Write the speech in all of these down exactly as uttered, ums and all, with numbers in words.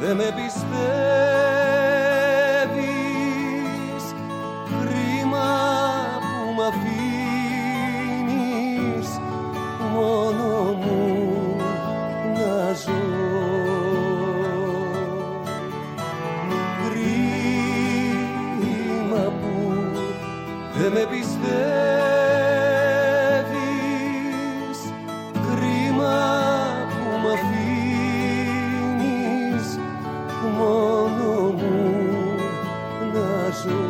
δεν με πιστεύεις, κρίμα που μ' αφήνεις μόνο μου να ζω. Κρίμα που δεν με πιστεύεις, κρίμα που μ' αφήνεις μόνο μου να ζω.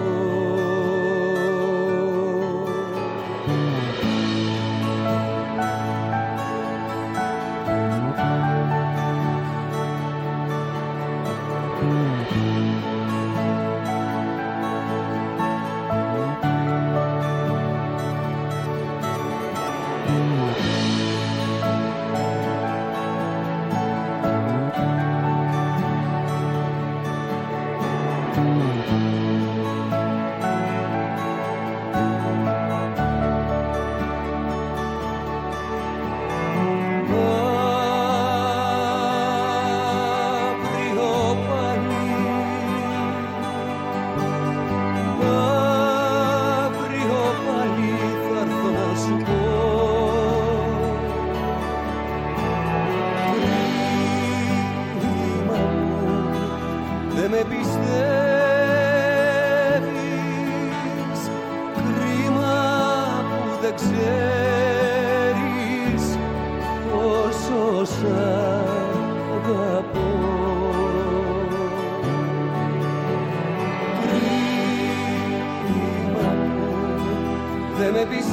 Δεν με πιστεύεις,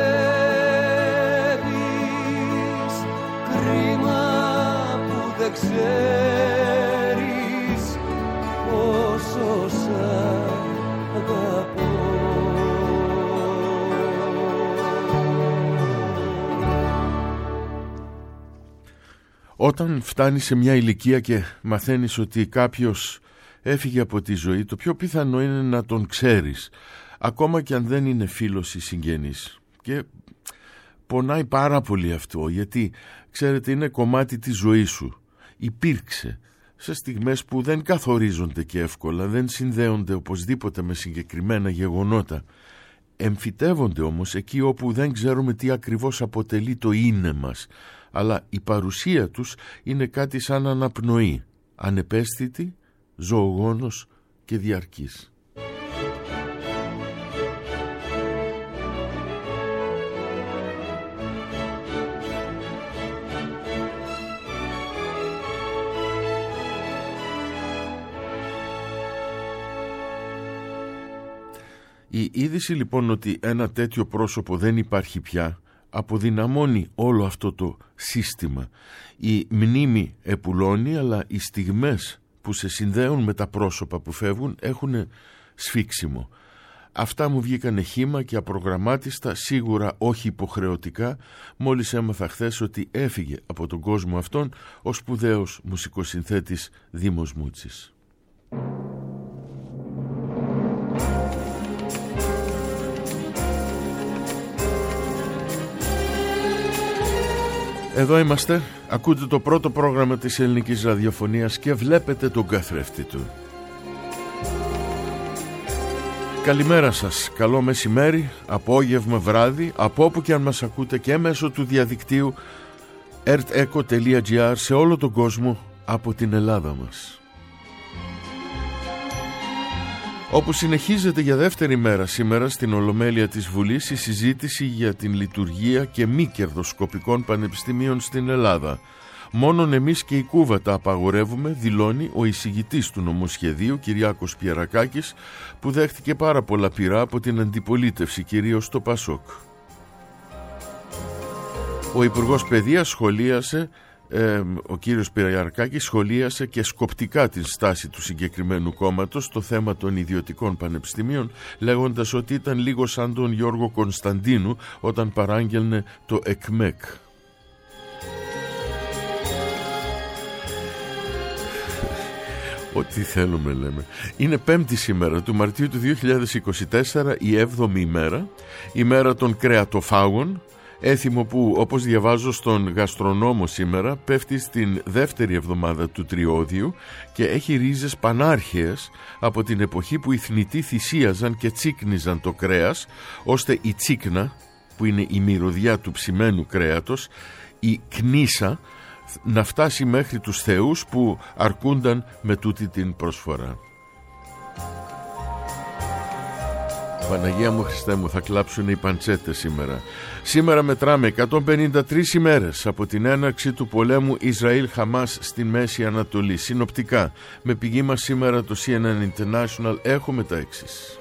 κρίμα που δεν ξέρεις πόσο σ' αγαπώ. Όταν φτάνεις σε μια ηλικία και μαθαίνεις ότι κάποιος έφυγε από τη ζωή, το πιο πιθανό είναι να τον ξέρεις, ακόμα και αν δεν είναι φίλος ή συγγενής. Και πονάει πάρα πολύ αυτό, γιατί ξέρετε είναι κομμάτι της ζωής σου. Υπήρξε σε στιγμές που δεν καθορίζονται και εύκολα, δεν συνδέονται οπωσδήποτε με συγκεκριμένα γεγονότα. Εμφυτεύονται όμως εκεί όπου δεν ξέρουμε τι ακριβώς αποτελεί το είναι μας, αλλά η παρουσία τους είναι κάτι σαν αναπνοή, ανεπαίσθητη, ζωογόνος και διαρκής. Η είδηση λοιπόν ότι ένα τέτοιο πρόσωπο δεν υπάρχει πια αποδυναμώνει όλο αυτό το σύστημα. Η μνήμη επουλώνει, αλλά οι στιγμές που σε συνδέουν με τα πρόσωπα που φεύγουν έχουν σφίξιμο. Αυτά μου βγήκανε χύμα και απρογραμμάτιστα, σίγουρα όχι υποχρεωτικά, μόλις έμαθα χθες ότι έφυγε από τον κόσμο αυτόν ο σπουδαίος μουσικοσυνθέτης Δήμος Μούτσης. Εδώ είμαστε, ακούτε το πρώτο πρόγραμμα της ελληνικής ραδιοφωνίας και βλέπετε τον καθρέφτη του. Καλημέρα σας, καλό μεσημέρι, απόγευμα, βράδυ, από όπου και αν μας ακούτε και μέσω του διαδικτύου ερτ εκο τελεία τζι άρ σε όλο τον κόσμο από την Ελλάδα μας. Όπου συνεχίζεται για δεύτερη μέρα σήμερα στην Ολομέλεια της Βουλής η συζήτηση για την λειτουργία και μη κερδοσκοπικών πανεπιστημίων στην Ελλάδα. Μόνον εμείς και η Κούβα τα απαγορεύουμε, δηλώνει ο εισηγητής του νομοσχεδίου Κυριάκος Πιερακάκης, που δέχτηκε πάρα πολλά πειρά από την αντιπολίτευση, κυρίως το Πασόκ. Ο Υπουργός Παιδείας σχολίασε Ε, ο κύριος Πιερακάκης σχολίασε και σκοπτικά την στάση του συγκεκριμένου κόμματος στο θέμα των ιδιωτικών πανεπιστημίων, λέγοντας ότι ήταν λίγο σαν τον Γιώργο Κωνσταντίνου όταν παράγγελνε το ΕΚΜΕΚ. Ό,τι θέλουμε λέμε. Είναι πέμπτη σήμερα του Μαρτίου του δύο χιλιάδες είκοσι τέσσερα, η έβδομη ημέρα, ημέρα των κρεατοφάγων, Έθιμο που, όπως διαβάζω στον Γαστρονόμο σήμερα, πέφτει στην δεύτερη εβδομάδα του Τριώδιου και έχει ρίζες πανάρχαιες από την εποχή που οι θνητοί θυσίαζαν και τσίκνιζαν το κρέας, ώστε η τσίκνα, που είναι η μυρωδιά του ψημένου κρέατος, η κνίσα, να φτάσει μέχρι τους θεούς που αρκούνταν με τούτη την προσφορά. Παναγία μου, Χριστέ μου, θα κλάψουν οι παντσέτες σήμερα. Σήμερα μετράμε εκατόν πενήντα τρεις ημέρες από την έναρξη του πολέμου Ισραήλ-Χαμάς στην Μέση Ανατολή. Συνοπτικά, με πηγή μας σήμερα το σι εν εν International, έχουμε τα εξής.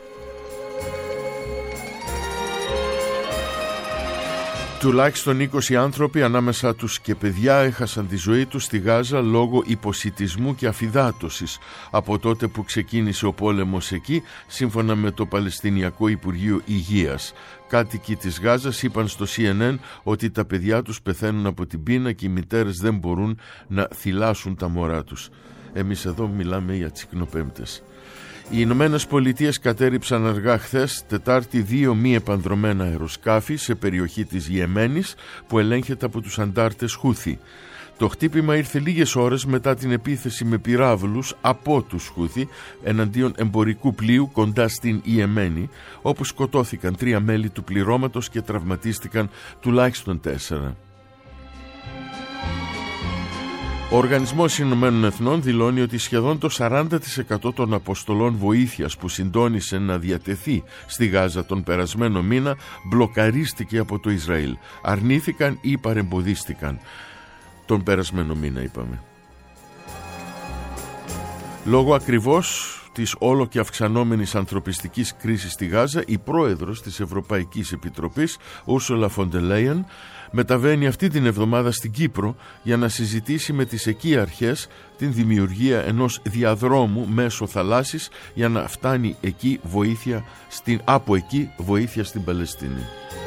Τουλάχιστον είκοσι άνθρωποι, ανάμεσα τους και παιδιά, έχασαν τη ζωή τους στη Γάζα λόγω υποσιτισμού και αφυδάτωσης από τότε που ξεκίνησε ο πόλεμος εκεί, σύμφωνα με το Παλαιστινιακό Υπουργείο Υγείας. Κάτοικοι της Γάζας είπαν στο σι εν εν ότι τα παιδιά τους πεθαίνουν από την πείνα και οι μητέρες δεν μπορούν να θυλάσουν τα μωρά τους. Εμείς εδώ μιλάμε για τσικνοπέμπτες. Οι Ηνωμένες Πολιτείες κατέριψαν αργά χθες, Τετάρτη, δύο μη επανδρωμένα αεροσκάφη σε περιοχή της Ιεμένης που ελέγχεται από τους αντάρτες Χούθι. Το χτύπημα ήρθε λίγες ώρες μετά την επίθεση με πυράβλους από τους Χούθι εναντίον εμπορικού πλοίου κοντά στην Ιεμένη, όπου σκοτώθηκαν τρία μέλη του πληρώματος και τραυματίστηκαν τουλάχιστον τέσσερα. Ο Οργανισμός Ηνωμένων Εθνών δηλώνει ότι σχεδόν το σαράντα τοις εκατό των αποστολών βοήθειας που συντόνισε να διατεθεί στη Γάζα τον περασμένο μήνα μπλοκαρίστηκε από το Ισραήλ. Αρνήθηκαν ή παρεμποδίστηκαν. Τον περασμένο μήνα είπαμε. Λόγω ακριβώς της όλο και αυξανόμενης ανθρωπιστικής κρίσης στη Γάζα, η πρόεδρος της Ευρωπαϊκής Επιτροπής, Ursula von der Leyen, μεταβαίνει αυτή την εβδομάδα στην Κύπρο για να συζητήσει με τις εκεί αρχές την δημιουργία ενός διαδρόμου μέσω θαλάσσης για να φτάνει εκεί βοήθεια στην, από εκεί βοήθεια στην Παλαιστίνη.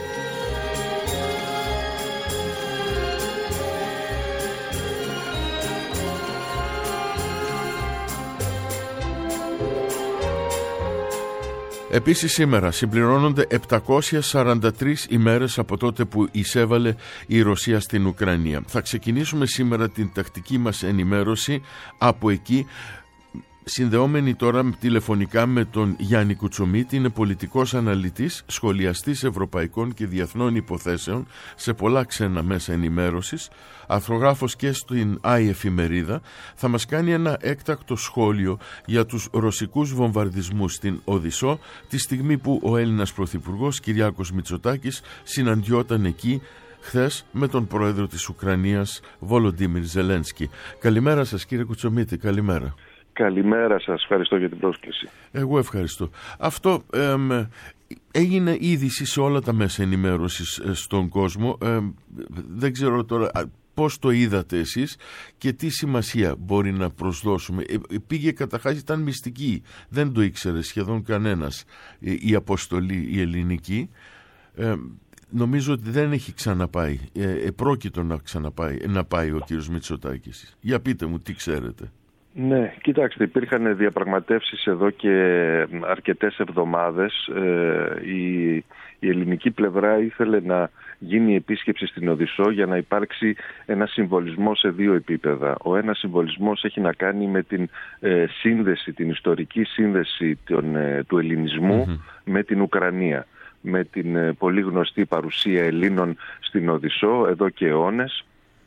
Επίσης σήμερα συμπληρώνονται επτακόσιες σαράντα τρεις ημέρες από τότε που εισέβαλε η Ρωσία στην Ουκρανία. Θα ξεκινήσουμε σήμερα την τακτική μας ενημέρωση από εκεί, συνδεόμενοι τώρα τηλεφωνικά με τον Γιάννη Κουτσομίτη. Είναι πολιτικός αναλυτής, σχολιαστής ευρωπαϊκών και διεθνών υποθέσεων σε πολλά ξένα μέσα ενημέρωσης, αρθρογράφος και στην Άι Εφημερίδα. Θα μας κάνει ένα έκτακτο σχόλιο για τους ρωσικούς βομβαρδισμούς στην Οδυσσό, τη στιγμή που ο Έλληνας Πρωθυπουργός Κυριάκος Μητσοτάκης συναντιόταν εκεί χθες με τον πρόεδρο της Ουκρανίας Βολοντίμιρ Ζελένσκι. Καλημέρα σας, κύριε Κουτσομίτη, καλημέρα. Καλημέρα σας, ευχαριστώ για την πρόσκληση. Εγώ ευχαριστώ. Αυτό εμ, έγινε είδηση σε όλα τα μέσα ενημέρωσης στον κόσμο. Εμ, δεν ξέρω τώρα πώς το είδατε εσείς και τι σημασία μπορεί να προσδώσουμε. Ε, πήγε καταρχάς, ήταν μυστική, δεν το ήξερε σχεδόν κανένας η αποστολή η ελληνική. Ε, νομίζω ότι δεν έχει ξαναπάει, ε, επρόκειτο να ξαναπάει να πάει ο κύριος Μητσοτάκης. Για πείτε μου τι ξέρετε. Ναι, κοιτάξτε, υπήρχαν διαπραγματεύσεις εδώ και αρκετές εβδομάδες. Ε, η, η ελληνική πλευρά ήθελε να γίνει επίσκεψη στην Οδυσσό για να υπάρξει ένα συμβολισμό σε δύο επίπεδα. Ο ένας συμβολισμός έχει να κάνει με την ε, σύνδεση, την ιστορική σύνδεση τον, ε, του ελληνισμού mm-hmm. με την Ουκρανία, με την ε, πολύ γνωστή παρουσία Ελλήνων στην Οδυσσό εδώ και αιώνες,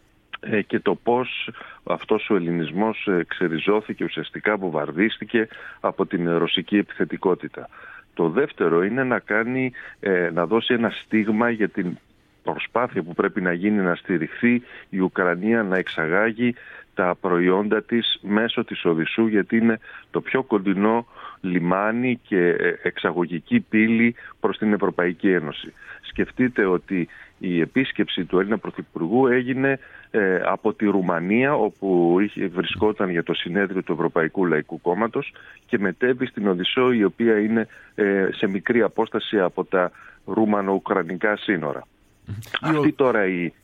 και το πώς αυτός ο ελληνισμός ξεριζώθηκε, ουσιαστικά βομβαρδίστηκε από την ρωσική επιθετικότητα. Το δεύτερο είναι να, κάνει, να δώσει ένα στίγμα για την προσπάθεια που πρέπει να γίνει να στηριχθεί η Ουκρανία να εξαγάγει τα προϊόντα της μέσω της Οδυσσού, γιατί είναι το πιο κοντινό λιμάνι και εξαγωγική πύλη προς την Ευρωπαϊκή Ένωση. Σκεφτείτε ότι η επίσκεψη του Έλληνα Πρωθυπουργού έγινε ε, από τη Ρουμανία, όπου είχε, βρισκόταν για το συνέδριο του Ευρωπαϊκού Λαϊκού Κόμματος, και μετέβη στην Οδυσσό, η οποία είναι ε, σε μικρή απόσταση από τα Ρουμανο-Ουκρανικά σύνορα. Mm. Αυτή ο... τώρα η...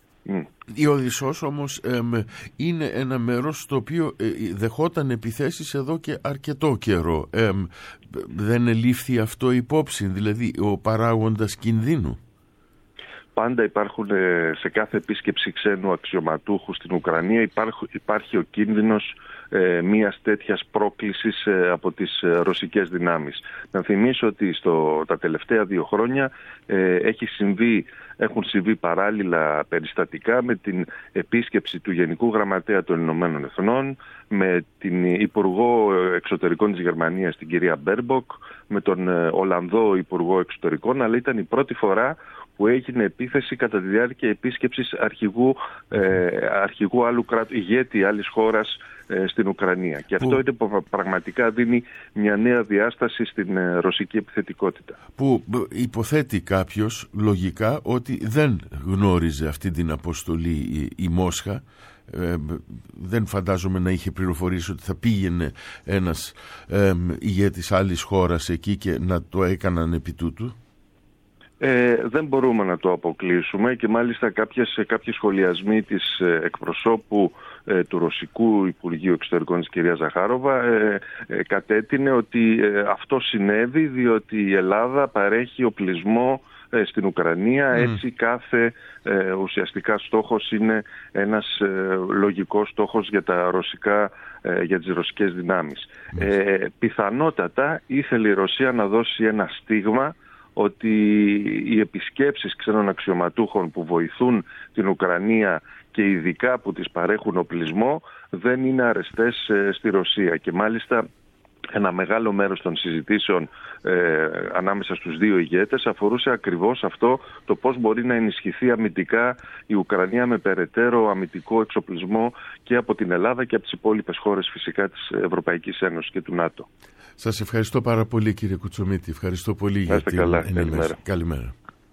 Η Οδυσσός όμως ε, είναι ένα μέρος στο οποίο ε, δεχόταν επιθέσεις εδώ και αρκετό καιρό. Ε, δεν ελήφθη αυτό υπόψη, δηλαδή ο παράγοντας κινδύνου? πάντα υπάρχουν σε κάθε επίσκεψη ξένου αξιωματούχου στην Ουκρανία υπάρχει, υπάρχει ο κίνδυνος ε, μιας τέτοιας πρόκλησης ε, από τις ε, ρωσικές δυνάμεις. Να θυμίσω ότι στο, τα τελευταία δύο χρόνια ε, έχει συμβεί, έχουν συμβεί παράλληλα περιστατικά με την επίσκεψη του Γενικού Γραμματέα των Ηνωμένων Εθνών, με την Υπουργό Εξωτερικών της Γερμανίας, την κυρία Μπέρμποκ, με τον Ολλανδό Υπουργό Εξωτερικών, αλλά ήταν η πρώτη φορά που έγινε επίθεση κατά τη διάρκεια επίσκεψης αρχηγού, ε, αρχηγού άλλου κράτου, ηγέτη άλλης χώρας ε, στην Ουκρανία. Και αυτό είναι που πραγματικά δίνει μια νέα διάσταση στην ε, ρωσική επιθετικότητα. Που υποθέτει κάποιος λογικά ότι δεν γνώριζε αυτή την αποστολή η, η Μόσχα. Ε, δεν φαντάζομαι να είχε πληροφορήσει ότι θα πήγαινε ένας ε, ηγέτης άλλης χώρας εκεί και να το έκαναν επί τούτου. Ε, δεν μπορούμε να το αποκλείσουμε και μάλιστα κάποιες, κάποιες σχολιασμοί της ε, εκπροσώπου ε, του Ρωσικού Υπουργείου Εξωτερικών της κυρία Ζαχάροβα ε, ε, κατέτεινε ότι ε, αυτό συνέβη διότι η Ελλάδα παρέχει οπλισμό ε, στην Ουκρανία. Mm. Έτσι κάθε ε, ουσιαστικά στόχος είναι ένας ε, λογικός στόχος για τα ρωσικά, ε, για τις ρωσικές δυνάμεις. Mm. Ε, πιθανότατα ήθελε η Ρωσία να δώσει ένα στίγμα ότι οι επισκέψεις ξένων αξιωματούχων που βοηθούν την Ουκρανία και ειδικά που τις παρέχουν οπλισμό δεν είναι αρεστές στη Ρωσία. Και μάλιστα ένα μεγάλο μέρος των συζητήσεων ε, ανάμεσα στους δύο ηγέτες αφορούσε ακριβώς αυτό, το πώς μπορεί να ενισχυθεί αμυντικά η Ουκρανία με περαιτέρω αμυντικό εξοπλισμό και από την Ελλάδα και από τις υπόλοιπες χώρες φυσικά της Ευρωπαϊκής Ένωσης και του ΝΑΤΟ. Σας ευχαριστώ πάρα πολύ κύριε Κουτσομίτη. Ευχαριστώ πολύ για την καλά. ενημέρωση. Καλημέρα. Καλημέρα.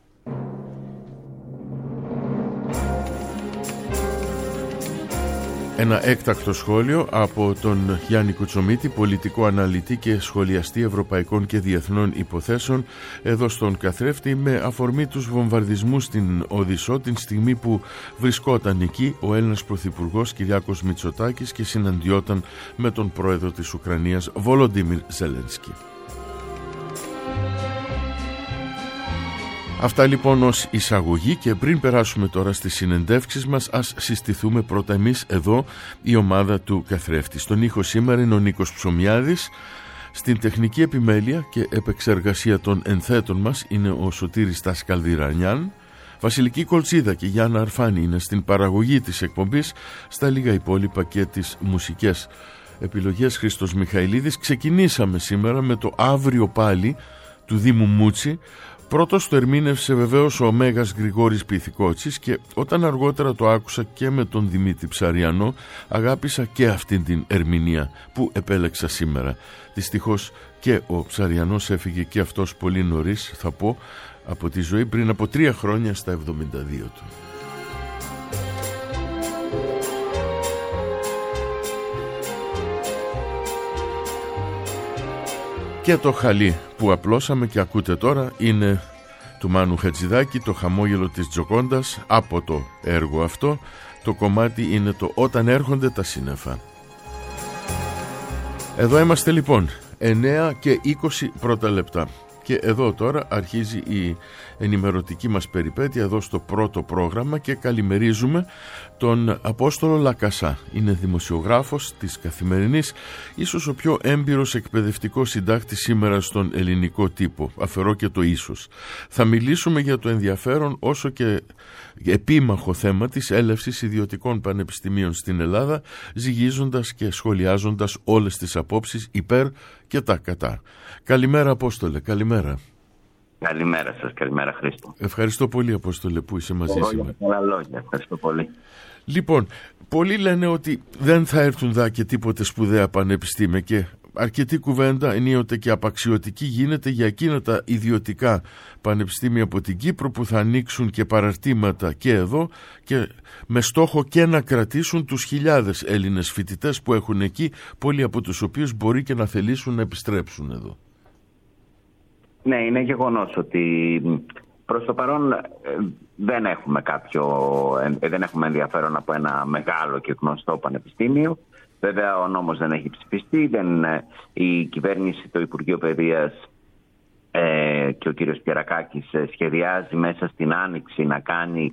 Ένα έκτακτο σχόλιο από τον Γιάννη Κουτσομίτη, πολιτικό αναλυτή και σχολιαστή ευρωπαϊκών και διεθνών υποθέσεων, εδώ στον καθρέφτη, με αφορμή τους βομβαρδισμούς στην Οδυσσό, την στιγμή που βρισκόταν εκεί ο Έλληνας Πρωθυπουργός Κυριάκος Μητσοτάκης και συναντιόταν με τον πρόεδρο της Ουκρανίας Βολοντίμιρ Ζελένσκι. Αυτά λοιπόν ως εισαγωγή, και πριν περάσουμε τώρα στις συνεντεύξεις μας, ας συστηθούμε πρώτα εμείς εδώ, η ομάδα του καθρέφτη. Στον ήχο σήμερα είναι ο Νίκος Ψωμιάδης, στην τεχνική επιμέλεια και επεξεργασία των ενθέτων μας είναι ο Σωτήρης Τασκαλδιρανιάν, Βασιλική Κολτσίδα και Γιάννα Αρφάνη είναι στην παραγωγή της εκπομπής, στα λίγα υπόλοιπα και τις μουσικές επιλογές Χρήστος Μιχαηλίδης. Ξεκινήσαμε σήμερα με το Αύριο Πάλι του Δήμου Μούτσι. Πρώτος το ερμήνευσε βεβαίως ο Μέγας Γρηγόρης Πυθικότσης, και όταν αργότερα το άκουσα και με τον Δημήτρη Ψαριανό, αγάπησα και αυτήν την ερμηνεία που επέλεξα σήμερα. Δυστυχώς και ο Ψαριανός έφυγε και αυτός πολύ νωρίς, θα πω, από τη ζωή, πριν από τρία χρόνια, στα εβδομήντα δύο του. Και το χαλί που απλώσαμε και ακούτε τώρα είναι του Μάνου Χατζηδάκη, το χαμόγελο της Τζοκόντας, από το έργο αυτό. Το κομμάτι είναι το «Όταν έρχονται τα σύννεφα». Εδώ είμαστε λοιπόν, εννέα και είκοσι πρώτα λεπτά. Και εδώ τώρα αρχίζει η ενημερωτική μας περιπέτεια εδώ στο πρώτο πρόγραμμα, και καλημερίζουμε τον Απόστολο Λακασά. Είναι δημοσιογράφος της Καθημερινής, ίσως ο πιο έμπειρος εκπαιδευτικός συντάκτης σήμερα στον ελληνικό τύπο. Αφαιρώ και το ίσως. Θα μιλήσουμε για το ενδιαφέρον όσο και επίμαχο θέμα της έλευσης ιδιωτικών πανεπιστημίων στην Ελλάδα, ζυγίζοντας και σχολιάζοντας όλες τις απόψεις υπέρ και τα κατά. Καλημέρα Απόστολε, καλημέρα. Καλημέρα σας, καλημέρα Χρήστο. Ευχαριστώ πολύ Απόστολε που είσαι μαζί σήμερα. Πολλά λόγια, ευχαριστώ πολύ. Λοιπόν, πολλοί λένε ότι δεν θα έρθουν δά και τίποτε σπουδαία πανεπιστήμια, και αρκετή κουβέντα, ενίοτε και απαξιωτική, γίνεται για εκείνα τα ιδιωτικά πανεπιστήμια από την Κύπρο που θα ανοίξουν και παραρτήματα και εδώ, και με στόχο και να κρατήσουν τους χιλιάδες Έλληνες φοιτητές που έχουν εκεί, πολλοί από τους οποίους μπορεί και να θελήσουν να επιστρέψουν εδώ. Ναι, είναι γεγονός ότι προς το παρόν ε, δεν έχουμε κάποιο, ε, δεν έχουμε ενδιαφέρον από ένα μεγάλο και γνωστό πανεπιστήμιο. Βέβαια ο νόμος δεν έχει ψηφιστεί, δεν, η κυβέρνηση, το Υπουργείο Παιδείας ε, και ο κύριος Κερακάκης σχεδιάζει μέσα στην Άνοιξη να κάνει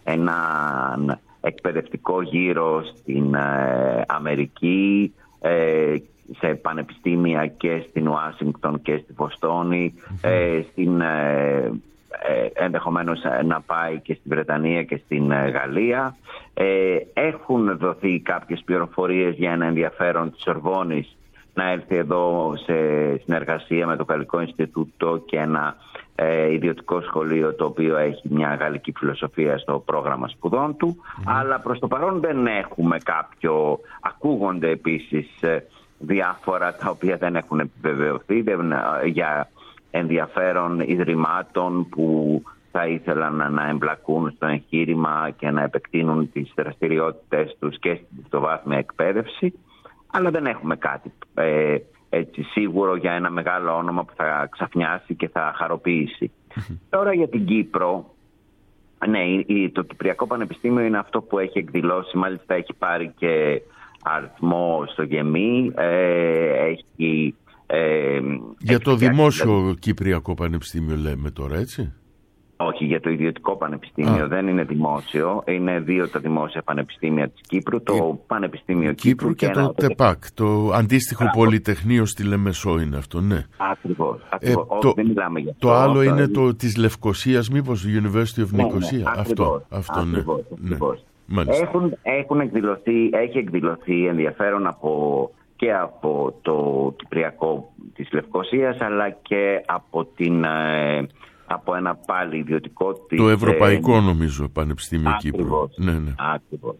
έναν εκπαιδευτικό γύρο στην ε, Αμερική, ε, σε πανεπιστήμια και στην Ουάσιγκτον και στη Βοστόνη, mm-hmm. ε, στην, ε, ε, ενδεχομένως να πάει και στη Βρετανία και στην ε, Γαλλία. Ε, έχουν δοθεί κάποιες πληροφορίες για ένα ενδιαφέρον της Σορβόνης να έρθει εδώ σε συνεργασία με το Γαλλικό Ινστιτούτο και ένα ε, ιδιωτικό σχολείο το οποίο έχει μια γαλλική φιλοσοφία στο πρόγραμμα σπουδών του. Mm-hmm. Αλλά προς το παρόν δεν έχουμε κάποιο... Ακούγονται επίσης διάφορα τα οποία δεν έχουν επιβεβαιωθεί δεν, για ενδιαφέρον ιδρυμάτων που θα ήθελαν να εμπλακούν στο εγχείρημα και να επεκτείνουν τις δραστηριότητες τους και στην δευτεροβάθμια εκπαίδευση. Αλλά δεν έχουμε κάτι ε, έτσι, σίγουρο για ένα μεγάλο όνομα που θα ξαφνιάσει και θα χαροποιήσει. Mm-hmm. Τώρα για την Κύπρο, ναι, το Κυπριακό Πανεπιστήμιο είναι αυτό που έχει εκδηλώσει, μάλιστα έχει πάρει και αριθμό στο Γεμί, ε, έχει... Ε, για το δημόσιο δηλαδή... Κυπριακό Πανεπιστήμιο λέμε τώρα, έτσι? Όχι, για το ιδιωτικό πανεπιστήμιο. Α. Δεν είναι δημόσιο. Είναι δύο τα δημόσια πανεπιστήμια της Κύπρου. Το η... Πανεπιστήμιο Κύπρου, Κύπρου και, και το ΤΕΠΑΚ. Το αντίστοιχο Ά. Πολυτεχνείο στη Λεμεσό είναι αυτό, ναι. Ακριβώς. ακριβώς. Ε, Όχι, το, δεν μιλάμε για το αυτό. άλλο είναι είναι το της Λευκωσίας, μήπως University of Nicosia. Ναι, ναι, αυτό, αυτό ακριβώς, ναι. Ακριβώς. ναι. Έχουν, έχουν εκδηλωθεί, έχει εκδηλωθεί ενδιαφέρον από, και από το Κυπριακό της Λευκωσίας, αλλά και από την... Ε, από ένα πάλι ιδιωτικό της... Το Ευρωπαϊκό, ε, νομίζω, Πανεπιστήμιο Κύπρου. Ναι, ναι. Ακριβώς.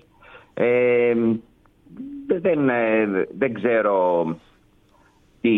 Ε, δεν, ε, δεν ξέρω τι,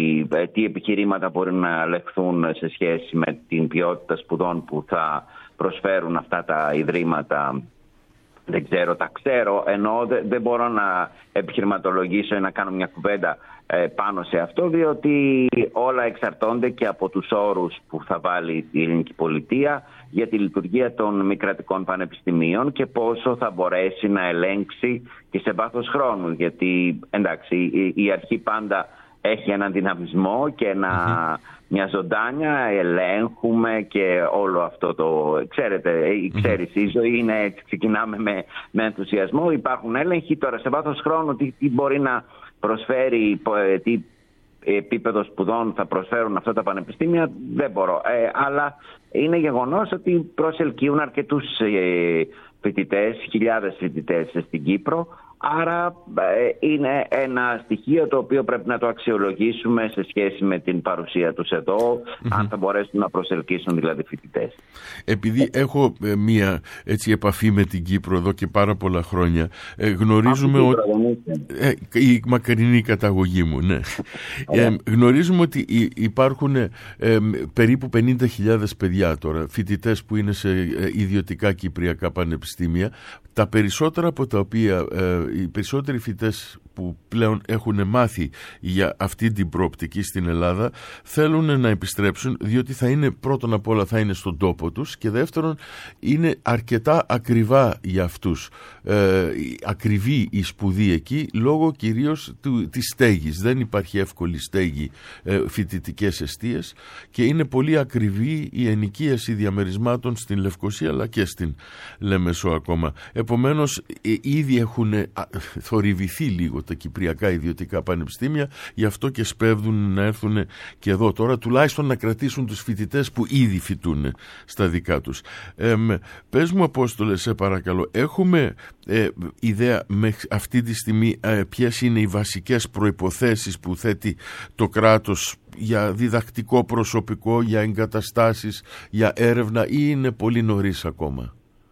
τι επιχειρήματα μπορεί να λεχθούν σε σχέση με την ποιότητα σπουδών που θα προσφέρουν αυτά τα ιδρύματα. Δεν ξέρω, τα ξέρω, ενώ δεν, δεν μπορώ να επιχειρηματολογήσω ή να κάνω μια κουβέντα ε, πάνω σε αυτό, διότι όλα εξαρτώνται και από τους όρους που θα βάλει η ελληνική πολιτεία για τη λειτουργία των μη κρατικών πανεπιστημίων και πόσο θα μπορέσει να ελέγξει και σε βάθος χρόνου. Γιατί, εντάξει, η, η αρχή πάντα έχει έναν δυναμισμό και ένα... Mm-hmm. μια ζωντάνια, ελέγχουμε και όλο αυτό το... Ξέρετε, ξέρεις, η ζωή είναι έτσι, ξεκινάμε με, με ενθουσιασμό, υπάρχουν έλεγχοι, τώρα σε βάθος χρόνου τι, τι μπορεί να προσφέρει, τι επίπεδο σπουδών θα προσφέρουν αυτά τα πανεπιστήμια, δεν μπορώ. Ε, αλλά είναι γεγονός ότι προσελκύουν αρκετούς ε, φοιτητές, χιλιάδες φοιτητές στην Κύπρο. Άρα είναι ένα στοιχείο το οποίο πρέπει να το αξιολογήσουμε σε σχέση με την παρουσία τους εδώ, mm-hmm. αν θα μπορέσουν να προσελκύσουν δηλαδή φοιτητές. Επειδή έχω ε, μία έτσι, επαφή με την Κύπρο εδώ και πάρα πολλά χρόνια, ε, γνωρίζουμε ότι... Ε, η μακρινή καταγωγή μου, ναι. ε, γνωρίζουμε ότι υπάρχουν ε, περίπου πενήντα χιλιάδες παιδιά τώρα, φοιτητές που είναι σε ε, ιδιωτικά κυπριακά πανεπιστήμια, τα περισσότερα από τα οποία... Ε, οι περισσότεροι φοιτητές που πλέον έχουν μάθει για αυτή την προοπτική στην Ελλάδα θέλουν να επιστρέψουν, διότι θα είναι πρώτον απ' όλα θα είναι στον τόπο τους και δεύτερον είναι αρκετά ακριβά για αυτούς, ε, ακριβή η σπουδή εκεί λόγω κυρίως του, της στέγης. Δεν υπάρχει εύκολη στέγη, ε, φοιτητικές εστίες και είναι πολύ ακριβή η ενοικίαση διαμερισμάτων στην Λευκωσία αλλά και στην Λεμεσό ακόμα. Επομένως ε, ήδη έχουν θορυβηθεί λίγο τα κυπριακά ιδιωτικά πανεπιστήμια, γι' αυτό και σπέβδουν να έρθουν και εδώ τώρα, τουλάχιστον να κρατήσουν τους φοιτητές που ήδη φοιτούν στα δικά τους. Ε, πες μου, Απόστολε, σε παρακαλώ, έχουμε ε, ιδέα με αυτή τη στιγμή ε, ποιες είναι οι βασικές προϋποθέσεις που θέτει το κράτος για διδακτικό προσωπικό, για εγκαταστάσεις, για έρευνα, ή είναι πολύ νωρίς ακόμα?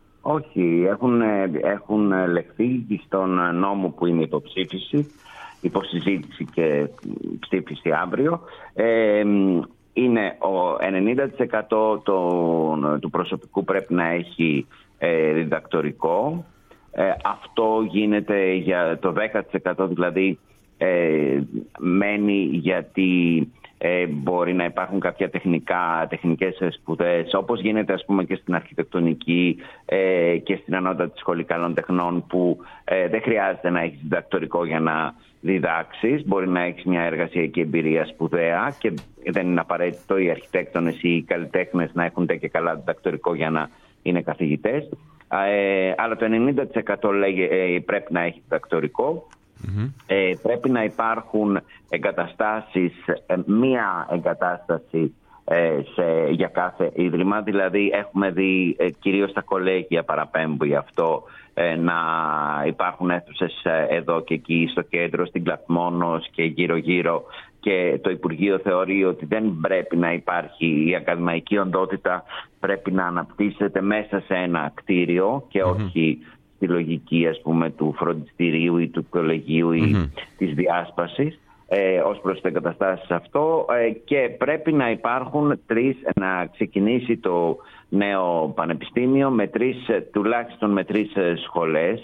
Όχι, έχουν, έχουν λεχθεί στον νόμο που είναι υποψήφιση, υποσυζήτηση και ψήφιση αύριο. Ε, είναι ο ενενήντα τοις εκατό το, του προσωπικού πρέπει να έχει ε, διδακτορικό. Ε, αυτό γίνεται για το δέκα τοις εκατό, δηλαδή ε, μένει γιατί Ε, μπορεί να υπάρχουν κάποια τεχνικά, τεχνικές σπουδές, όπως γίνεται ας πούμε και στην αρχιτεκτονική ε, και στην Ανώτατη Σχολή Καλών Τεχνών, που ε, δεν χρειάζεται να έχεις διδακτορικό για να διδάξεις. Μπορεί να έχεις μια εργασιακή εμπειρία σπουδαία και δεν είναι απαραίτητο οι αρχιτέκτονες ή οι καλλιτέχνες να έχουν και καλά διδακτορικό για να είναι καθηγητές. Ε, αλλά το ενενήντα τοις εκατό λέγε, ε, πρέπει να έχει διδακτορικό. Mm-hmm. Ε, πρέπει να υπάρχουν εγκαταστάσεις, ε, μία εγκατάσταση ε, σε, για κάθε ίδρυμα. Δηλαδή έχουμε δει ε, κυρίως στα κολέγια παραπέμπει αυτό, ε, να υπάρχουν αίθουσες ε, εδώ και εκεί στο κέντρο, στην Κλαθμόνος και γύρω γύρω, και το Υπουργείο θεωρεί ότι δεν πρέπει να υπάρχει η ακαδημαϊκή οντότητα, πρέπει να αναπτύσσεται μέσα σε ένα κτίριο και mm-hmm. όχι στη λογική ας πούμε του φροντιστηρίου ή του κολεγίου ή mm-hmm. της διάσπασης, ε, ως προς τις εγκαταστάσεις αυτό, ε, και πρέπει να υπάρχουν τρεις, να ξεκινήσει το νέο πανεπιστήμιο με τρεις, τουλάχιστον με τρεις σχολές,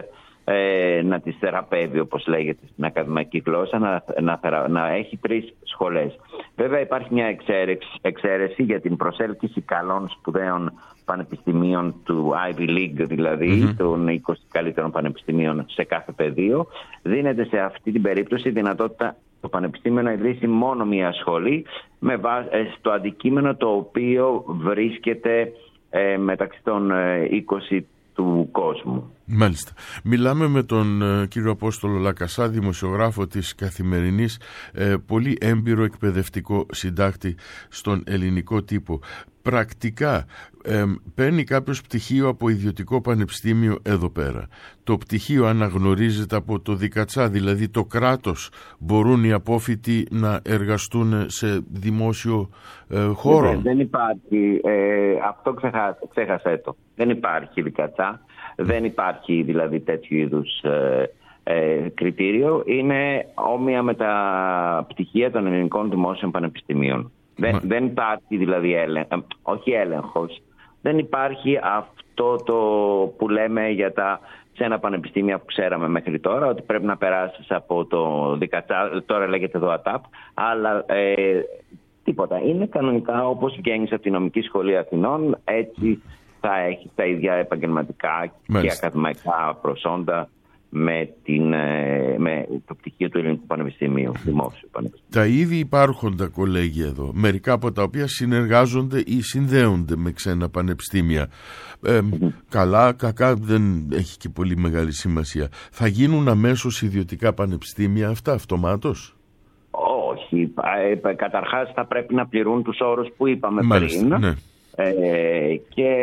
ε, να τις θεραπεύει όπως λέγεται στην ακαδημαϊκή γλώσσα, να, να, να έχει τρεις σχολές. Βέβαια υπάρχει μια εξαίρεση, εξαίρεση για την προσέλκυση καλών σπουδαίων πανεπιστημίων του Ivy League, δηλαδή mm-hmm. των είκοσι καλύτερων πανεπιστημίων σε κάθε πεδίο. Δίνεται σε αυτή την περίπτωση δυνατότητα το πανεπιστήμιο να ιδρύσει μόνο μία σχολή με βάση στο αντικείμενο το οποίο βρίσκεται ε, μεταξύ των ε, είκοσι του κόσμου. Μάλιστα. Μιλάμε με τον ε, κύριο Απόστολο Λακασά, δημοσιογράφο της Καθημερινής, ε, πολύ έμπειρο εκπαιδευτικό συντάκτη στον ελληνικό τύπο. Πρακτικά ε, παίρνει κάποιος πτυχίο από ιδιωτικό πανεπιστήμιο εδώ πέρα. Το πτυχίο αναγνωρίζεται από το ΔΙΚΑΤΣΑ, δηλαδή το κράτος. Μπορούν οι απόφοιτοι να εργαστούν σε δημόσιο ε, χώρο. Δεν, δεν υπάρχει, ε, αυτό ξεχάσε, ξέχασέ το. Δεν υπάρχει ΔΙΚΑΤΣΑ, δεν υπάρχει δηλαδή τέτοιου είδους ε, ε, κριτήριο. Είναι όμοια με τα πτυχία των ελληνικών δημόσιων πανεπιστημίων. Δεν, δεν υπάρχει δηλαδή έλεγχος, όχι έλεγχος, δεν υπάρχει αυτό το που λέμε για τα ξένα πανεπιστήμια που ξέραμε μέχρι τώρα, ότι πρέπει να περάσεις από το ΔΙΚΑΤΣΑ, τώρα λέγεται ΔΟΑΤΑΠ, αλλά ε, τίποτα. Είναι κανονικά όπως βγαίνεις από τη Νομική Σχολή Αθηνών, έτσι θα έχει τα ίδια επαγγελματικά Μάλιστα. και ακαδημαϊκά προσόντα με, την, με το πτυχίο του Ελληνικού Πανεπιστημίου, δημόσιου πανεπιστημίου. Τα ήδη υπάρχοντα κολέγια εδώ, μερικά από τα οποία συνεργάζονται ή συνδέονται με ξένα πανεπιστήμια, ε, mm-hmm. καλά, κακά, δεν έχει και πολύ μεγάλη σημασία. Θα γίνουν αμέσως ιδιωτικά πανεπιστήμια αυτά αυτομάτως? Όχι, καταρχάς θα πρέπει να πληρούν τους όρους που είπαμε Μάλιστα, πριν. Ναι. Ε, και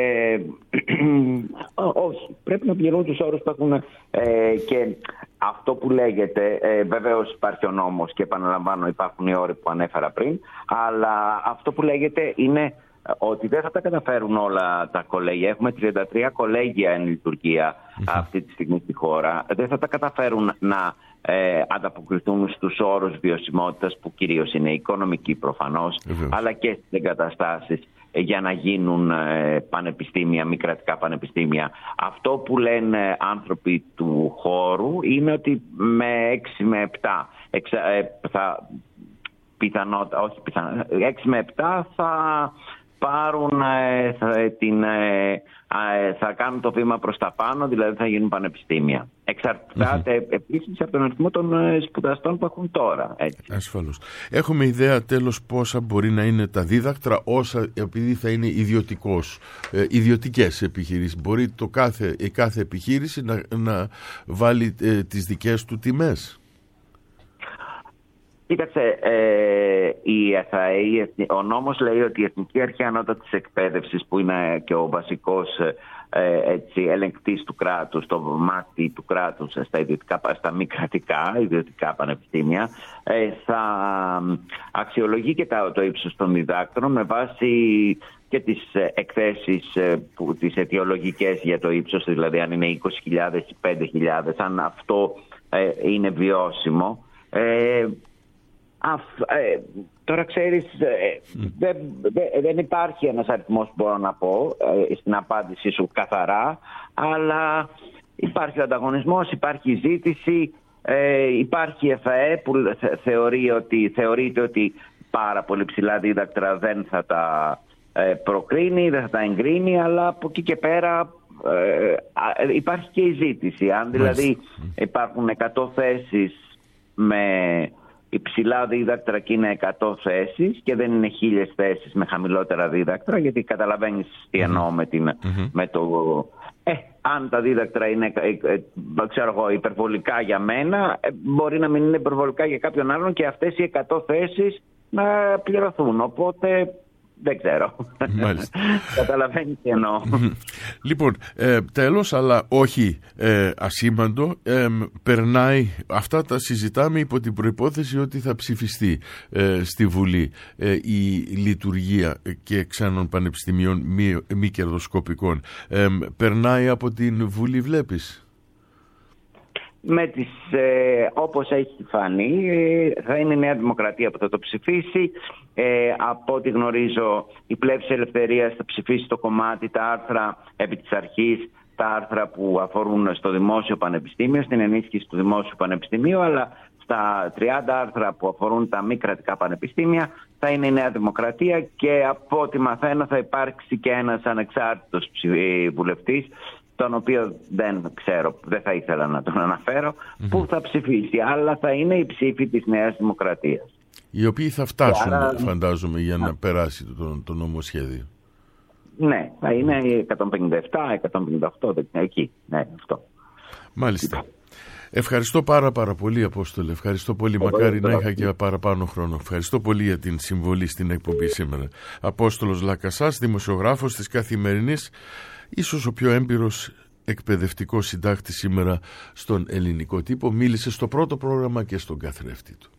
όχι, πρέπει να πληρούν τους όρους που έχουν, ε, και αυτό που λέγεται, ε, βεβαίως υπάρχει ο νόμος και επαναλαμβάνω υπάρχουν οι όροι που ανέφερα πριν, αλλά αυτό που λέγεται είναι ότι δεν θα τα καταφέρουν όλα τα κολέγια. Έχουμε τριάντα τρία κολέγια εν λειτουργία mm-hmm. αυτή τη στιγμή στη χώρα. Δεν θα τα καταφέρουν να ε, ανταποκριθούν στους όρους βιωσιμότητας που κυρίως είναι οικονομικοί προφανώς, mm-hmm. αλλά και στις εγκαταστάσεις για να γίνουν ε, πανεπιστήμια, μη κρατικά πανεπιστήμια. Αυτό που λένε άνθρωποι του χώρου είναι ότι με έξι με επτά εξα, ε, θα, πιθανότητα, όχι πιθανότητα, έξι με επτά θα πάρουν ε, θα, την, ε, ε, θα κάνουν το βήμα προς τα πάνω, δηλαδή θα γίνουν πανεπιστήμια. Εξαρτάται mm-hmm. επίσης από τον αριθμό των ε, σπουδαστών που έχουν τώρα. Έτσι. Ασφαλώς. Έχουμε ιδέα τέλος πόσα μπορεί να είναι τα δίδακτρα, όσα επειδή θα είναι ιδιωτικός, ε, ιδιωτικές επιχειρήσεις. Μπορεί το κάθε, η κάθε επιχείρηση να, να βάλει ε, τις δικές του τιμές. Κοίταξε, ε, η ΕΘΑΕ, ο νόμος λέει ότι η Εθνική Αρχή Ανώτατης Εκπαίδευσης, που είναι και ο βασικός ε, έτσι, ελεγκτής του κράτους, το μάτι του κράτους στα, ιδιωτικά, στα μη κρατικά, ιδιωτικά πανεπιστήμια, ε, θα αξιολογεί και τα, το ύψος των διδάκτρων με βάση και τις εκθέσεις, που, τις αιτιολογικές για το ύψος, δηλαδή αν είναι είκοσι χιλιάδες ή πέντε χιλιάδες, αν αυτό ε, είναι βιώσιμο. Ε, Αφ, ε, τώρα ξέρεις, ε, δεν, δε, δεν υπάρχει ένας αριθμός που μπορώ να πω ε, στην απάντησή σου καθαρά, αλλά υπάρχει ο ανταγωνισμός, υπάρχει η ζήτηση, ε, υπάρχει η ΕΦΑΕ που θε, θεωρεί ότι, θεωρείται ότι πάρα πολύ ψηλά δίδακτρα δεν θα τα ε, προκρίνει, δεν θα τα εγκρίνει, αλλά από εκεί και πέρα ε, υπάρχει και η ζήτηση. Αν δηλαδή υπάρχουν εκατό θέσεις με υψηλά δίδακτρα και είναι εκατό θέσεις και δεν είναι χίλιες θέσεις με χαμηλότερα δίδακτρα, γιατί καταλαβαίνεις τι εννοώ με, την, mm-hmm. με το... Ε, αν τα δίδακτρα είναι ε, ε, ξέρω εγώ, υπερβολικά για μένα, ε, μπορεί να μην είναι υπερβολικά για κάποιον άλλον και αυτές οι εκατό θέσεις να πληρωθούν. Οπότε δεν ξέρω. Καταλαβαίνει τι εννοώ. Λοιπόν, ε, τέλος, αλλά όχι ε, ασήμαντο, ε, περνάει, αυτά τα συζητάμε υπό την προϋπόθεση ότι θα ψηφιστεί ε, στη Βουλή ε, η λειτουργία και ξένων πανεπιστημίων μη, μη κερδοσκοπικών. Ε, περνάει από την Βουλή, βλέπεις? Με τις, ε, όπως έχει φανεί, ε, θα είναι η Νέα Δημοκρατία που θα το ψηφίσει. Ε, από ό,τι γνωρίζω, η Πλεύση Ελευθερίας θα ψηφίσει το κομμάτι, τα άρθρα επί της αρχής, τα άρθρα που αφορούν στο Δημόσιο Πανεπιστήμιο, στην ενίσχυση του Δημόσιου Πανεπιστημίου, αλλά στα τριάντα άρθρα που αφορούν τα μη κρατικά πανεπιστήμια θα είναι η Νέα Δημοκρατία, και από ό,τι μαθαίνω θα υπάρξει και ένας ανεξάρτητος βουλευτής, τον οποίο δεν ξέρω, δεν θα ήθελα να τον αναφέρω, mm-hmm. που θα ψηφίσει, αλλά θα είναι η ψήφη της Νέας Δημοκρατίας. Οι οποίοι θα φτάσουν, άρα, φαντάζομαι, για να περάσει το, το νομοσχέδιο. Ναι, θα είναι εκατόν πενήντα επτά, εκατόν πενήντα οκτώ, εκεί, ναι, αυτό. Μάλιστα. Ευχαριστώ πάρα πάρα πολύ, Απόστολε. Ευχαριστώ πολύ. Εγώ Μακάρι να είχα και παραπάνω χρόνο. Ευχαριστώ πολύ για την συμβολή στην εκπομπή σήμερα. Απόστολος Λακασάς, δημοσιογράφος της Καθημερινής, ίσως ο πιο έμπειρος εκπαιδευτικός συντάκτης σήμερα στον ελληνικό τύπο, μίλησε στο πρώτο πρόγραμμα και στον καθρέφτη του.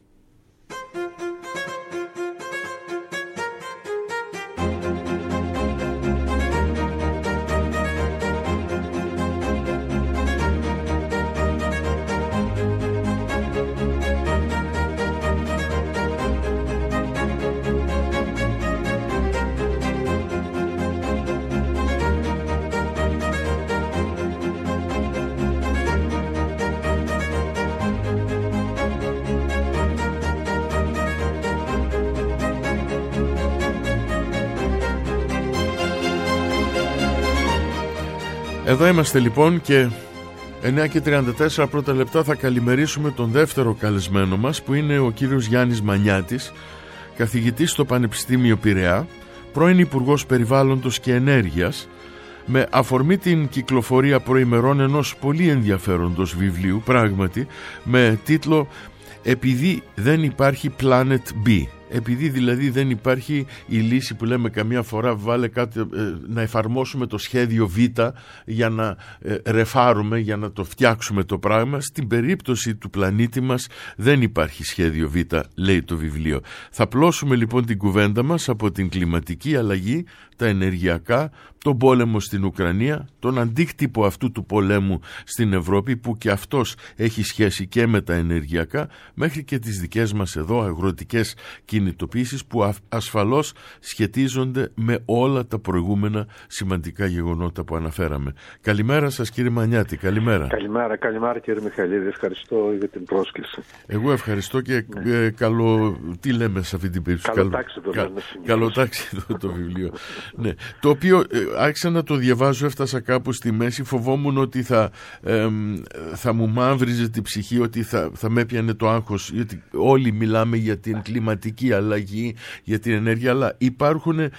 Εδώ είμαστε λοιπόν και εννιά και τριάντα τέσσερα πρώτα λεπτά θα καλημερίσουμε τον δεύτερο καλεσμένο μας, που είναι ο κύριος Γιάννης Μανιάτης, καθηγητής στο Πανεπιστήμιο Πειραιά, πρώην Υπουργός Περιβάλλοντος και Ενέργειας, με αφορμή την κυκλοφορία προημερών ενός πολύ ενδιαφέροντος βιβλίου, πράγματι, με τίτλο «Επειδή δεν υπάρχει Planet B». Επειδή δηλαδή δεν υπάρχει η λύση που λέμε καμιά φορά, βάλε κάτι, ε, να εφαρμόσουμε το σχέδιο Β για να ε, ρεφάρουμε, για να το φτιάξουμε το πράγμα. Στην περίπτωση του πλανήτη μας δεν υπάρχει σχέδιο Β, λέει το βιβλίο. Θα πλώσουμε λοιπόν την κουβέντα μας από την κλιματική αλλαγή, τα ενεργειακά, τον πόλεμο στην Ουκρανία, τον αντίκτυπο αυτού του πολέμου στην Ευρώπη, που και αυτός έχει σχέση και με τα ενεργειακά, μέχρι και τις δικές μας εδώ αγροτικές κινητοποίησεις, που ασφαλώς σχετίζονται με όλα τα προηγούμενα σημαντικά γεγονότα που αναφέραμε. Καλημέρα σας, κύριε Μανιάτη. Καλημέρα. Καλημέρα, καλημέρα κύριε Μιχαηλίδη. Ευχαριστώ για την πρόσκληση. Εγώ ευχαριστώ και ναι. ε, καλό... Τι λέμε σε αυτή την περίπτωση? Καλοτάξει το, Κα... Καλοτάξει το, το βιβλίο. Ναι. Το οποίο ε, άρχισα να το διαβάζω, έφτασα κάπου στη μέση, φοβόμουν ότι θα, ε, θα μου μαύριζε την ψυχή, ότι θα, θα με έπιανε το άγχος, γιατί όλοι μιλάμε για την κλιματική αλλαγή, για την ενέργεια, αλλά υπάρχουν ε,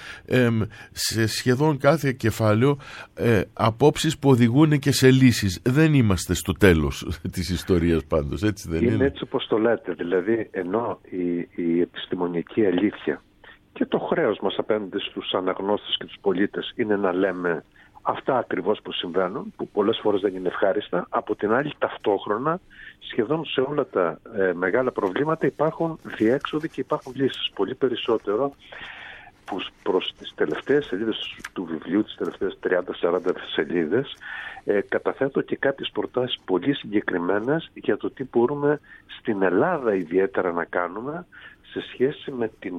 σε σχεδόν κάθε κεφάλαιο ε, απόψεις που οδηγούν και σε λύσεις. Δεν είμαστε στο τέλος της ιστορίας πάντως, έτσι δεν είναι? Είναι έτσι όπως το λέτε, δηλαδή ενώ η, η επιστημονική αλήθεια και το χρέος μας απέναντι στους αναγνώστες και τους πολίτες είναι να λέμε αυτά ακριβώς που συμβαίνουν, που πολλές φορές δεν είναι ευχάριστα. Από την άλλη, ταυτόχρονα, σχεδόν σε όλα τα ε, μεγάλα προβλήματα υπάρχουν διέξοδοι και υπάρχουν λύσεις. Πολύ περισσότερο που προς τις τελευταίες σελίδες του βιβλίου, τις τελευταίες τριάντα σαράντα σελίδες, ε, καταθέτω και κάποιες προτάσεις πολύ συγκεκριμένες για το τι μπορούμε στην Ελλάδα ιδιαίτερα να κάνουμε σε σχέση με την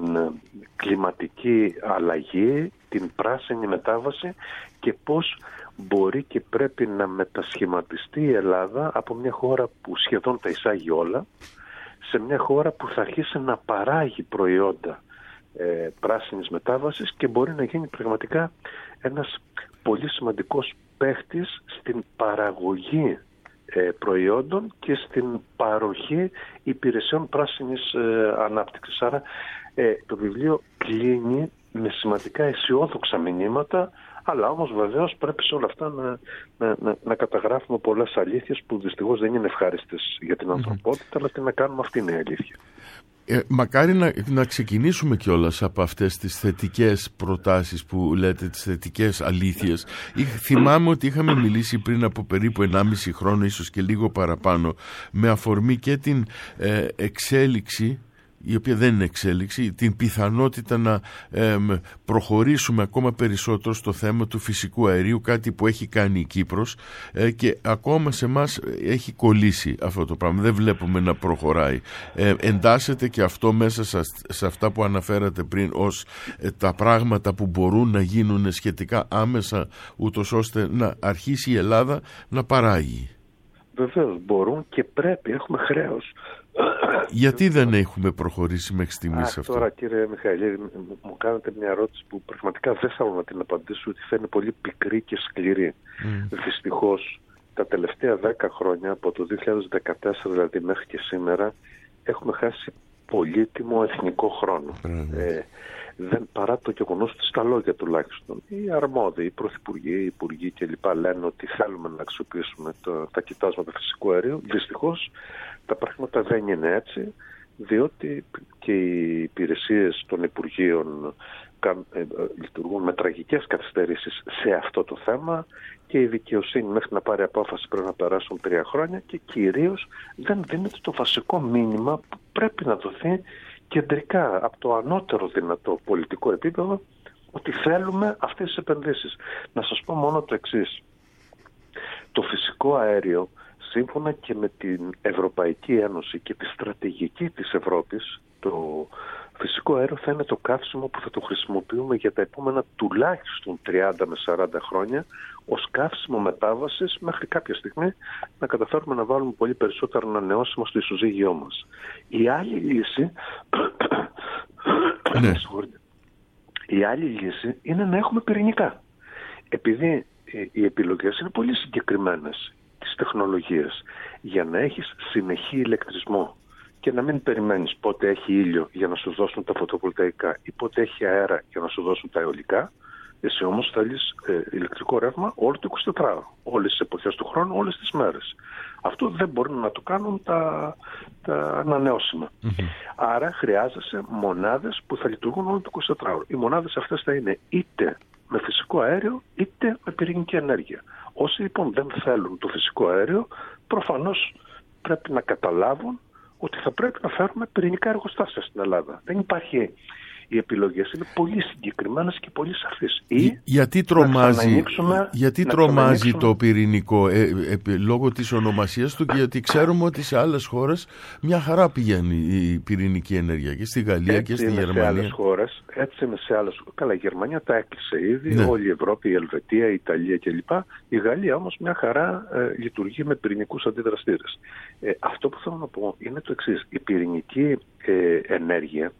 κλιματική αλλαγή, την πράσινη μετάβαση και πώς μπορεί και πρέπει να μετασχηματιστεί η Ελλάδα από μια χώρα που σχεδόν τα εισάγει όλα σε μια χώρα που θα αρχίσει να παράγει προϊόντα ε, πράσινης μετάβασης και μπορεί να γίνει πραγματικά ένας πολύ σημαντικός παίχτης στην παραγωγή ε, προϊόντων και στην παροχή υπηρεσιών πράσινης ε, ανάπτυξης. Άρα ε, το βιβλίο κλείνει με σημαντικά αισιόδοξα μηνύματα, αλλά όμως βεβαίως πρέπει σε όλα αυτά να, να, να, να καταγράφουμε πολλές αλήθειες που δυστυχώς δεν είναι ευχάριστες για την ανθρωπότητα, mm-hmm. αλλά τι να κάνουμε, αυτή είναι η αλήθεια. Ε, μακάρι να, να ξεκινήσουμε κιόλας από αυτές τις θετικές προτάσεις που λέτε, τις θετικές αλήθειες. Θυμάμαι ότι είχαμε μιλήσει πριν από περίπου ενάμιση χρόνο, ίσως και λίγο παραπάνω, με αφορμή και την ε, εξέλιξη, η οποία δεν είναι εξέλιξη, την πιθανότητα να ε, προχωρήσουμε ακόμα περισσότερο στο θέμα του φυσικού αερίου, κάτι που έχει κάνει η Κύπρος ε, και ακόμα σε μας έχει κολλήσει αυτό το πράγμα. Δεν βλέπουμε να προχωράει. Ε, εντάσσεται και αυτό μέσα σε, σε αυτά που αναφέρατε πριν ως ε, τα πράγματα που μπορούν να γίνουν σχετικά άμεσα, ούτως ώστε να αρχίσει η Ελλάδα να παράγει. Βεβαίως μπορούν και πρέπει, έχουμε χρέος. Γιατί δεν έχουμε προχωρήσει μέχρι στιγμής σε αυτό? Τώρα, κύριε Μιχαηλίδη, μου κάνετε μια ερώτηση που πραγματικά δεν θέλω να την απαντήσω, ότι θα είναι πολύ πικρή και σκληρή. Mm. Δυστυχώς, τα τελευταία δέκα χρόνια, από το δύο χιλιάδες δεκατέσσερα δηλαδή μέχρι και σήμερα, έχουμε χάσει πολύτιμο εθνικό χρόνο. Mm. Ε, δεν, παρά το γεγονός ότι στα λόγια τουλάχιστον οι αρμόδιοι, οι πρωθυπουργοί, οι υπουργοί κλπ. Λένε ότι θέλουμε να αξιοποιήσουμε το, τα κοιτάσματα φυσικού αερίου, δυστυχώς τα πράγματα δεν είναι έτσι, διότι και οι υπηρεσίες των Υπουργείων λειτουργούν με τραγικές καθυστερήσεις σε αυτό το θέμα και η δικαιοσύνη μέχρι να πάρει απόφαση πρέπει να περάσουν τρία χρόνια και κυρίως δεν δίνεται το βασικό μήνυμα που πρέπει να δοθεί κεντρικά από το ανώτερο δυνατό πολιτικό επίπεδο, ότι θέλουμε αυτές τις επενδύσεις. Να σας πω μόνο το εξής. Το φυσικό αέριο, σύμφωνα και με την Ευρωπαϊκή Ένωση και τη στρατηγική της Ευρώπης, το φυσικό αέριο θα είναι το καύσιμο που θα το χρησιμοποιούμε για τα επόμενα τουλάχιστον τριάντα με σαράντα χρόνια ως καύσιμο μετάβασης, μέχρι κάποια στιγμή να καταφέρουμε να βάλουμε πολύ περισσότερο ανανεώσιμο στο ισοζύγιό μας. Η άλλη λύση ναι. η άλλη λύση είναι να έχουμε πυρηνικά. Επειδή οι επιλογές είναι πολύ συγκεκριμένες τις τεχνολογίες, για να έχεις συνεχή ηλεκτρισμό και να μην περιμένεις πότε έχει ήλιο για να σου δώσουν τα φωτοβολταϊκά ή πότε έχει αέρα για να σου δώσουν τα αιωλικά, εσύ όμως θέλεις ε, ηλεκτρικό ρεύμα όλο το εικοσιτετράωρο, όλες τις εποχές του χρόνου, όλες τις μέρες. Αυτό δεν μπορούν να το κάνουν τα, τα ανανεώσιμα. Mm-hmm. Άρα χρειάζεσαι μονάδες που θα λειτουργούν όλο το εικοσιτετράωρο. Οι μονάδες αυτές θα είναι είτε με φυσικό αέριο είτε με πυρηνική ενέργεια. Όσοι λοιπόν δεν θέλουν το φυσικό αέριο, προφανώς πρέπει να καταλάβουν ότι θα πρέπει να φέρουμε πυρηνικά εργοστάσια στην Ελλάδα. Δεν υπάρχει, οι επιλογές είναι πολύ συγκεκριμένες και πολύ σαφείς. Ή γιατί τρομάζει, γιατί τρομάζει το πυρηνικό ε, ε, λόγω της ονομασίας του και γιατί ξέρουμε ότι σε άλλες χώρες μια χαρά πηγαίνει η πυρηνική ενέργεια και στη Γαλλία έτσι και στη Γερμανία. Σε άλλες χώρες, έτσι είναι σε άλλες χώρες. Καλά, η Γερμανία τα έκλεισε ήδη, ναι. Όλη η Ευρώπη, η Ελβετία, η Ιταλία κλπ. Η Γαλλία όμως μια χαρά ε, λειτουργεί με πυρηνικούς αντιδραστήρες. Ε, αυτό που θέλω να πω είναι το εξής. Η πυρηνική ε, ενέργεια,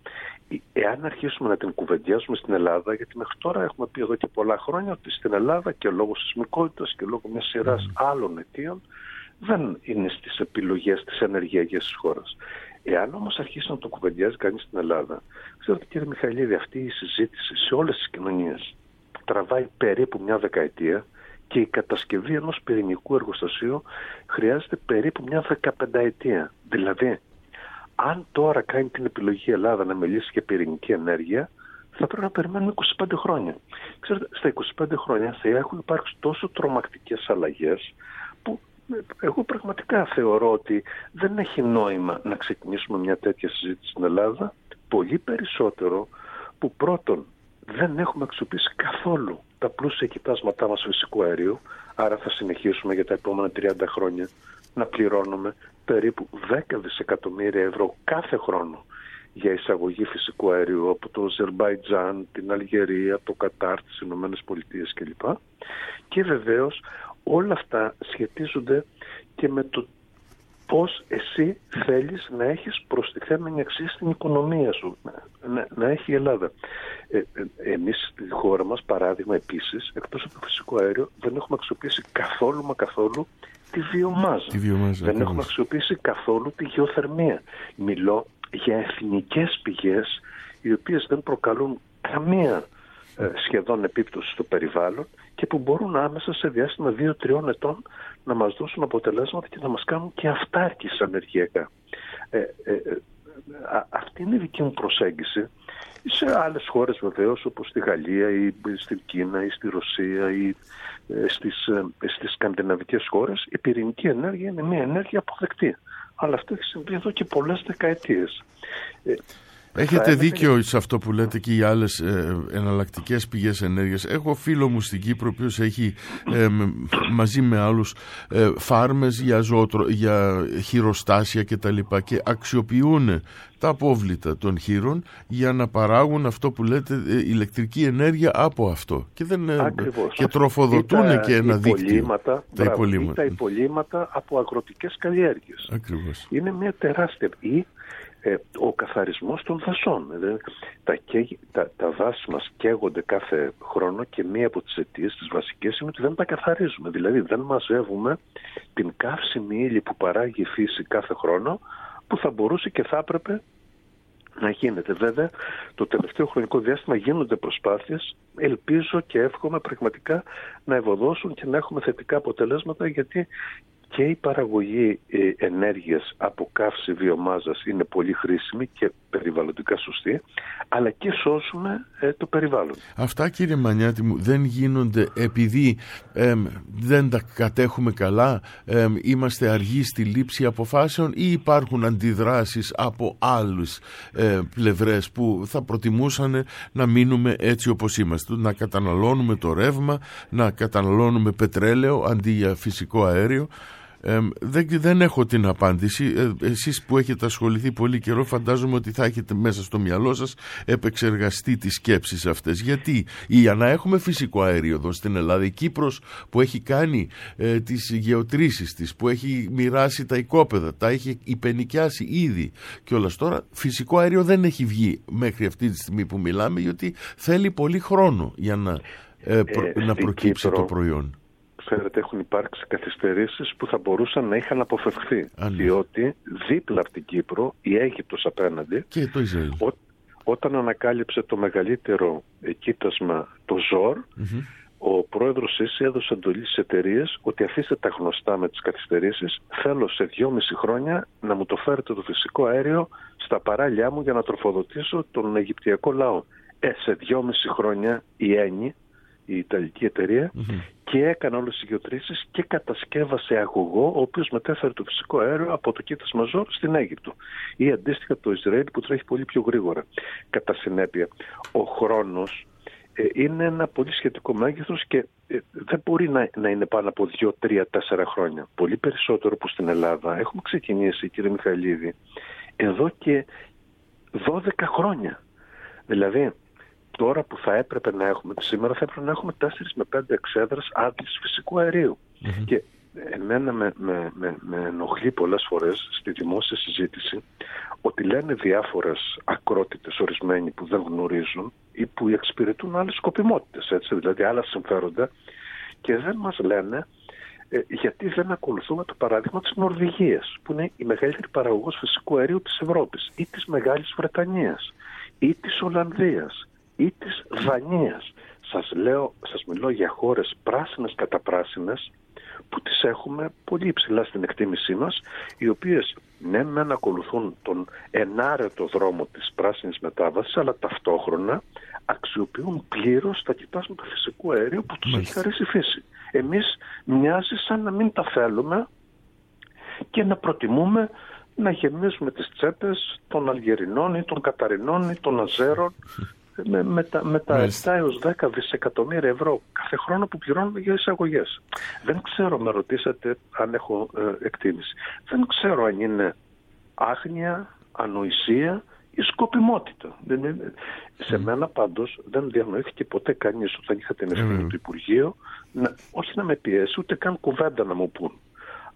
εάν αρχίσουμε να την κουβεντιάζουμε στην Ελλάδα, γιατί μέχρι τώρα έχουμε πει εδώ και πολλά χρόνια ότι στην Ελλάδα και λόγω σεισμικότητας και λόγω μιας σειράς άλλων αιτίων δεν είναι στις επιλογές της ενεργειακής της χώρας. Εάν όμως αρχίσει να το κουβεντιάζει κανείς στην Ελλάδα, ξέρετε κύριε Μιχαηλίδη, αυτή η συζήτηση σε όλες τις κοινωνίες τραβάει περίπου μια δεκαετία και η κατασκευή ενός πυρηνικού εργοστασίου χρειάζεται περίπου μια δεκαπενταετία. Δηλαδή, αν τώρα κάνει την επιλογή η Ελλάδα να μιλήσει για πυρηνική ενέργεια, θα πρέπει να περιμένουμε είκοσι πέντε χρόνια. Ξέρετε, στα είκοσι πέντε χρόνια θα έχουν υπάρξει τόσο τρομακτικές αλλαγές που εγώ πραγματικά θεωρώ ότι δεν έχει νόημα να ξεκινήσουμε μια τέτοια συζήτηση στην Ελλάδα, πολύ περισσότερο που πρώτον δεν έχουμε αξιοποιήσει καθόλου τα πλούσια κοιτάσματά μας φυσικού αερίου, άρα θα συνεχίσουμε για τα επόμενα τριάντα χρόνια να πληρώνουμε περίπου δέκα δισεκατομμύρια ευρώ κάθε χρόνο για εισαγωγή φυσικού αερίου από το Αζερμπαϊτζάν, την Αλγερία, το Κατάρ, τις Ηνωμένες Πολιτείες κλπ. Και βεβαίως όλα αυτά σχετίζονται και με το πώς εσύ θέλεις να έχεις προστιθέμενη αξία στην οικονομία σου, να, να έχει η Ελλάδα. Ε, ε, εμείς στη χώρα μας, παράδειγμα, επίσης, εκτός από το φυσικό αέριο, δεν έχουμε αξιοποιήσει καθόλου μα καθόλου τη βιομάζα. Τη βιομάζα δεν έχουμε αξιοποιήσει καθόλου τη γεωθερμία. Μιλώ για εθνικές πηγές, οι οποίες δεν προκαλούν καμία ε, σχεδόν επίπτωση στο περιβάλλον και που μπορούν άμεσα σε διάστημα δύο τριών ετών να μας δώσουν αποτελέσματα και να μας κάνουν και αυτάρκης ενεργειακά. Ε, ε, ε, α, αυτή είναι η δική μου προσέγγιση. Σε άλλες χώρες βεβαίως, όπως στη Γαλλία ή στην Κίνα ή στη Ρωσία ή ε, στις, ε, στις σκανδιναβικές χώρες, η πυρηνική ενέργεια είναι μια ενέργεια αποδεκτή. Αλλά αυτό έχει συμβεί εδώ και πολλές δεκαετίες. Ε, Έχετε δίκιο σε αυτό που λέτε και οι άλλες ε, εναλλακτικές πηγές ενέργειας. Έχω φίλο μου στην Κύπρο, ο οποίος έχει ε, μαζί με άλλους ε, φάρμες για, ζωοτρο... για χειροστάσια και τα λοιπά και αξιοποιούν τα απόβλητα των χείρων για να παράγουν αυτό που λέτε ε, ηλεκτρική ενέργεια από αυτό. Και, δεν, ε, και τροφοδοτούν τα και ένα δίκτυο. Τα, τα υπολείμματα. τα υπολείμματα από αγροτικές καλλιέργειες. Ακριβώς. Είναι μια τεράστια... Ή, Ε, ο καθαρισμός των δασών. Δηλαδή, τα, τα, τα δάση μας καίγονται κάθε χρόνο και μία από τις αιτίες, τις βασικές, είναι ότι δεν τα καθαρίζουμε. Δηλαδή δεν μαζεύουμε την καύσιμη ύλη που παράγει η φύση κάθε χρόνο, που θα μπορούσε και θα έπρεπε να γίνεται. Βέβαια, το τελευταίο χρονικό διάστημα γίνονται προσπάθειες, ελπίζω και εύχομαι πραγματικά να ευωδώσουν και να έχουμε θετικά αποτελέσματα, γιατί και η παραγωγή ε, ενέργειας από καύση βιομάζας είναι πολύ χρήσιμη και περιβαλλοντικά σωστή, αλλά και σώσουμε ε, το περιβάλλον. Αυτά, κύριε Μανιάτη μου, δεν γίνονται επειδή ε, δεν τα κατέχουμε καλά, ε, είμαστε αργοί στη λήψη αποφάσεων, ή υπάρχουν αντιδράσεις από άλλες ε, πλευρές που θα προτιμούσαν να μείνουμε έτσι όπως είμαστε, να καταναλώνουμε το ρεύμα, να καταναλώνουμε πετρέλαιο αντί για φυσικό αέριο? Ε, δεν, δεν έχω την απάντηση. Ε, εσείς που έχετε ασχοληθεί πολύ καιρό, φαντάζομαι ότι θα έχετε μέσα στο μυαλό σας επεξεργαστεί τις σκέψεις αυτές. Γιατί για να έχουμε φυσικό αέριο εδώ στην Ελλάδα, η Κύπρος που έχει κάνει ε, τις γεωτρήσεις της, που έχει μοιράσει τα οικόπεδα, τα έχει υπενοικιάσει ήδη και όλα τώρα, φυσικό αέριο δεν έχει βγει μέχρι αυτή τη στιγμή που μιλάμε, γιατί θέλει πολύ χρόνο για να, ε, προ, ε, να προκύψει Κύπρο, το προϊόν. Ξέρετε, έχουν υπάρξει καθυστερήσεις που θα μπορούσαν να είχαν αποφευχθεί. Αν, διότι δίπλα από την Κύπρο, η Αίγυπτος απέναντι, και το Ισραήλ, ό, όταν ανακάλυψε το μεγαλύτερο κοίτασμα, το Ζόρ, mm-hmm. ο πρόεδρος Σίση έδωσε εντολή στις εταιρείες ότι αφήστε τα γνωστά με τις καθυστερήσεις, θέλω σε δυόμιση χρόνια να μου το φέρετε το φυσικό αέριο στα παράλια μου για να τροφοδοτήσω τον Αιγυπτιακό λαό. Ε, σε δυόμιση χρόνια η Ένι, η Ιταλική εταιρεία, mm-hmm. και έκανε όλες τις γεωτρήσεις και κατασκεύασε αγωγό, ο οποίος μετέφερε το φυσικό αέριο από το κοίτασμα Ζόρ στην Αίγυπτο, ή αντίστοιχα το Ισραήλ που τρέχει πολύ πιο γρήγορα. Κατά συνέπεια, ο χρόνος ε, είναι ένα πολύ σχετικό μέγεθος και ε, δεν μπορεί να, να είναι πάνω από δύο, τρία, τέσσερα χρόνια. Πολύ περισσότερο που στην Ελλάδα έχουμε ξεκινήσει, κύριε Μιχαηλίδη, εδώ και δώδεκα χρόνια. Δηλαδή, τώρα που θα έπρεπε να έχουμε, σήμερα θα έπρεπε να έχουμε τέσσερις με πέντε εξέδρες άντλησης φυσικού αερίου. Mm-hmm. Και εμένα με, με, με, με ενοχλεί πολλές φορές στη δημόσια συζήτηση ότι λένε διάφορες ακρότητες ορισμένοι που δεν γνωρίζουν ή που εξυπηρετούν άλλες σκοπιμότητες, έτσι, δηλαδή άλλα συμφέροντα, και δεν μας λένε ε, γιατί δεν ακολουθούμε το παράδειγμα της Νορβηγίας, που είναι η μεγαλύτερη παραγωγός φυσικού αερίου της Ευρώπης, ή της Μεγάλης Βρετανίας, ή της Ολλανδίας, ή της Δανίας. Σας λέω, σας μιλώ για χώρες πράσινες κατά πράσινες που τις έχουμε πολύ υψηλά στην εκτίμησή μας, οι οποίες ναι μεν ακολουθούν τον ενάρετο δρόμο της πράσινης μετάβασης, αλλά ταυτόχρονα αξιοποιούν πλήρως τα κοιτάσματα φυσικού αερίου που τους έχει χαρίσει η φύση. Εμείς μοιάζει σαν να μην τα θέλουμε και να προτιμούμε να γεμίζουμε τις τσέπες των Αλγερινών ή των Καταρινών ή των Αζέρων με, με τα, με τα επτά έως δέκα δισεκατομμύρια ευρώ κάθε χρόνο που πληρώνουμε για εισαγωγές. Δεν ξέρω, με ρωτήσατε αν έχω ε, εκτίμηση. Δεν ξέρω αν είναι άγνοια, ανοησία ή σκοπιμότητα. Δεν είναι. Mm. Σε μένα πάντως δεν διανοήθηκε ποτέ κανείς όταν είχα την ευθύνη mm. του Υπουργείου, να, όχι να με πιέσει, ούτε καν κουβέντα να μου πούν.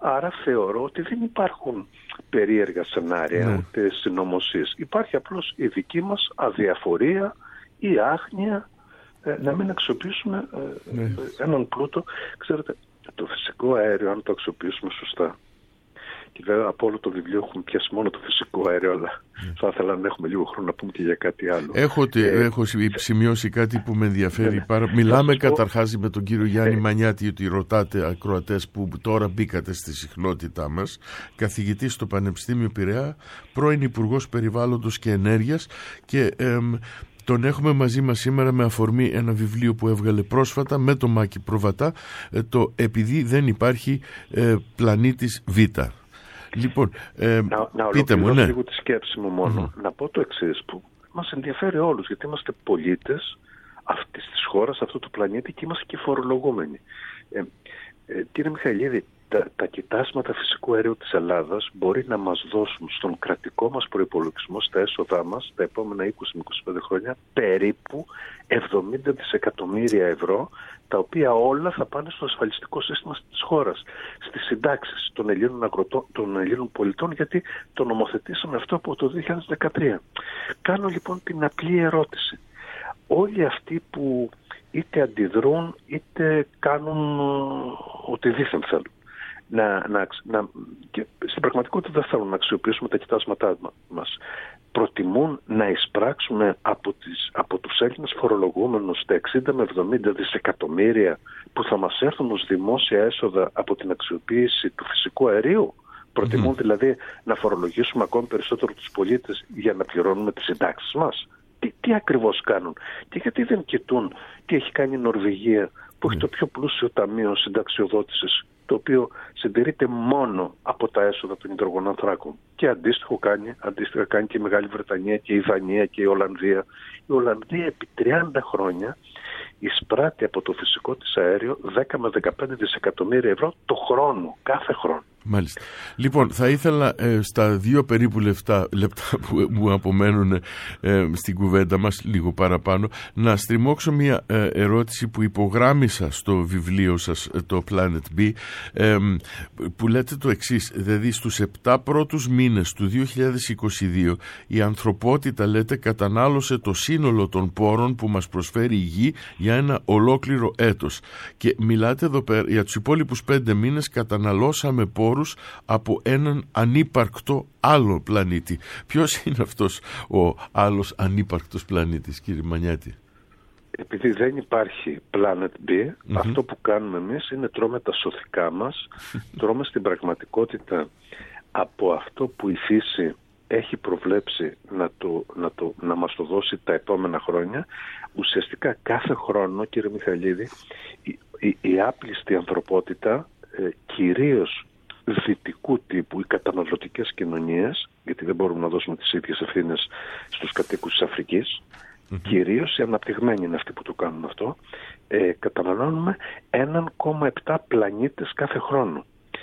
Άρα θεωρώ ότι δεν υπάρχουν περίεργα σενάρια, mm. ούτε συνωμοσίες. Υπάρχει απλώς η δική μας αδιαφορία ή άγνοια ε, να μην αξιοποιήσουμε ε, mm. έναν πλούτο. Ξέρετε, το φυσικό αέριο, αν το αξιοποιήσουμε σωστά, και βέβαια από όλο το βιβλίο έχουμε πιάσει μόνο το φυσικό αέριο, αλλά mm. θα ήθελα να έχουμε λίγο χρόνο να πούμε και για κάτι άλλο. Έχω, ε, έχω σημειώσει κάτι που με ενδιαφέρει. Ναι, πάρα... Μιλάμε πω... καταρχάς με τον κύριο Γιάννη ε... Μανιάτη, ότι ρωτάτε ακροατές που τώρα μπήκατε στη συχνότητά μας, καθηγητής στο Πανεπιστήμιο Πειραιά, πρώην Υπουργός Περιβάλλοντος και Ενέργειας, και εμ, τον έχουμε μαζί μας σήμερα με αφορμή ένα βιβλίο που έβγαλε πρόσφατα με το Μάκη Προβατά, το «Επειδή δεν υπάρχει ε, πλανήτης Β». Λοιπόν, ε, να, να πείτε μου, ναι. λίγο τη σκέψη μου μόνο. Mm-hmm. Να πω το εξής, που μας ενδιαφέρει όλους, γιατί είμαστε πολίτες αυτής της χώρας, αυτού του πλανήτη, και είμαστε και φορολογούμενοι. Ε, ε, κύριε Μιχαηλίδη, τα, τα κοιτάσματα φυσικού αερίου της Ελλάδας μπορεί να μας δώσουν στον κρατικό μας προϋπολογισμό, στα έσοδά μας, τα επόμενα είκοσι με είκοσι πέντε χρόνια, περίπου εβδομήντα δισεκατομμύρια ευρώ, τα οποία όλα θα πάνε στο ασφαλιστικό σύστημα της χώρας, στις συντάξεις των Ελλήνων, αγροτών, των Ελλήνων πολιτών, γιατί το νομοθετήσαμε αυτό από το δύο χιλιάδες δεκατρία. Κάνω λοιπόν την απλή ερώτηση. Όλοι αυτοί που είτε αντιδρούν είτε κάνουν ό,τι δίθεν θέλουν, να, να, να, και στην πραγματικότητα δεν θέλουν να αξιοποιήσουμε τα κοιτάσματά μας, προτιμούν να εισπράξουμε από, τις, από τους Έλληνες φορολογούμενους τα εξήντα με εβδομήντα δισεκατομμύρια που θα μας έρθουν ως δημόσια έσοδα από την αξιοποίηση του φυσικού αερίου. Προτιμούν mm. δηλαδή να φορολογήσουμε ακόμη περισσότερο τους πολίτες για να πληρώνουμε τις συντάξεις μας. Τι, τι ακριβώς κάνουν και γιατί δεν κοιτούν τι έχει κάνει η Νορβηγία, που έχει το πιο πλούσιο ταμείο συνταξιοδότησης, το οποίο συντηρείται μόνο από τα έσοδα των υδρογονανθράκων. Και αντίστοιχο κάνει, αντίστοιχα κάνει και η Μεγάλη Βρετανία και η Δανία και η Ολλανδία. Η Ολλανδία επί τριάντα χρόνια εισπράττει από το φυσικό της αέριο δέκα με δεκαπέντε δισεκατομμύρια ευρώ το χρόνο, κάθε χρόνο. Μάλιστα. Λοιπόν, θα ήθελα ε, στα δύο περίπου λεπτά, λεπτά που μου απομένουν ε, στην κουβέντα μας, λίγο παραπάνω, να στριμώξω μια ε, ερώτηση που υπογράμμισα στο βιβλίο σας, το Planet B, ε, που λέτε το εξής, δηλαδή στους επτά πρώτους μήνες του δύο χιλιάδες είκοσι δύο η ανθρωπότητα, λέτε, κατανάλωσε το σύνολο των πόρων που μας προσφέρει η Γη για ένα ολόκληρο έτος. Και μιλάτε εδώ πέρα, για τους υπόλοιπους πέντε μήνες καταναλώσαμε πόρους από έναν ανύπαρκτο άλλο πλανήτη. Ποιος είναι αυτός ο άλλος ανύπαρκτος πλανήτης, κύριε Μανιάτη? Επειδή δεν υπάρχει Planet B, mm-hmm. αυτό που κάνουμε εμείς είναι τρώμε τα σωθικά μας, τρώμε στην πραγματικότητα από αυτό που η φύση έχει προβλέψει να, το, να, το, να μας το δώσει τα επόμενα χρόνια. Ουσιαστικά κάθε χρόνο, κύριε Μιχαηλίδη, η, η, η άπλιστη ανθρωπότητα, ε, κυρίως δυτικού τύπου, οι καταναλωτικές κοινωνίες, γιατί δεν μπορούμε να δώσουμε τις ίδιες ευθύνες στους κατοίκους της Αφρικής, mm-hmm. κυρίως οι αναπτυγμένοι είναι αυτοί που το κάνουν αυτό, ε, καταναλώνουμε ένα κόμμα επτά πλανήτες κάθε χρόνο.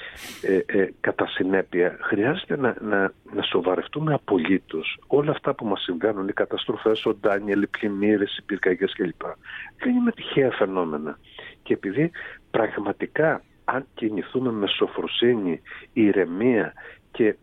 Ε, ε, κατά συνέπεια χρειάζεται να, να, να σοβαρευτούμε απολύτως όλα αυτά που μας συμβαίνουν, οι καταστροφές, ο Ντάνιελ, οι πλημμύρες, οι πυρκαγιές κλπ. Δεν είναι τυχαία φαινόμενα, και επειδή πραγματικά αν κινηθούμε με σοφροσύνη, ηρεμία και,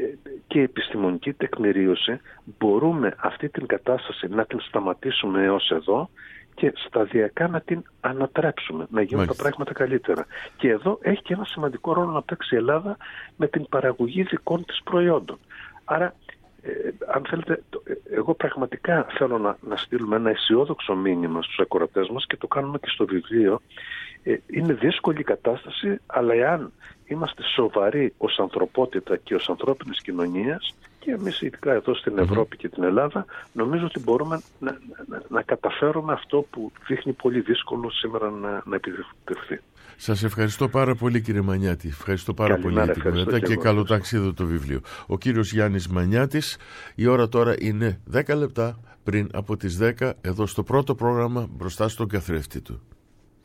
και επιστημονική τεκμηρίωση, μπορούμε αυτή την κατάσταση να την σταματήσουμε έως εδώ και σταδιακά να την ανατρέψουμε, να γίνουν Μάλιστα. τα πράγματα καλύτερα. Και εδώ έχει και ένα σημαντικό ρόλο να παίξει η Ελλάδα με την παραγωγή δικών της προϊόντων. Άρα, ε, αν θέλετε, εγώ πραγματικά θέλω να, να στείλουμε ένα αισιόδοξο μήνυμα στους ακροατές μας, και το κάνουμε και στο βιβλίο. Ε, είναι δύσκολη η κατάσταση, αλλά εάν είμαστε σοβαροί ως ανθρωπότητα και ως ανθρώπινες κοινωνίες, και εμείς ειδικά εδώ στην Ευρώπη και την Ελλάδα, νομίζω ότι μπορούμε να, να, να καταφέρουμε αυτό που δείχνει πολύ δύσκολο σήμερα να, να επιτευχθεί. Σας ευχαριστώ πάρα πολύ, κύριε Μανιάτη. Ευχαριστώ πάρα Καλημέρα, πολύ για την κουβέντα και, και καλό ταξίδι το βιβλίο. Ο κύριος Γιάννης Μανιάτης. Η ώρα τώρα είναι δέκα λεπτά πριν από τις δέκα, εδώ στο πρώτο πρόγραμμα μπροστά στον καθρέφτη του.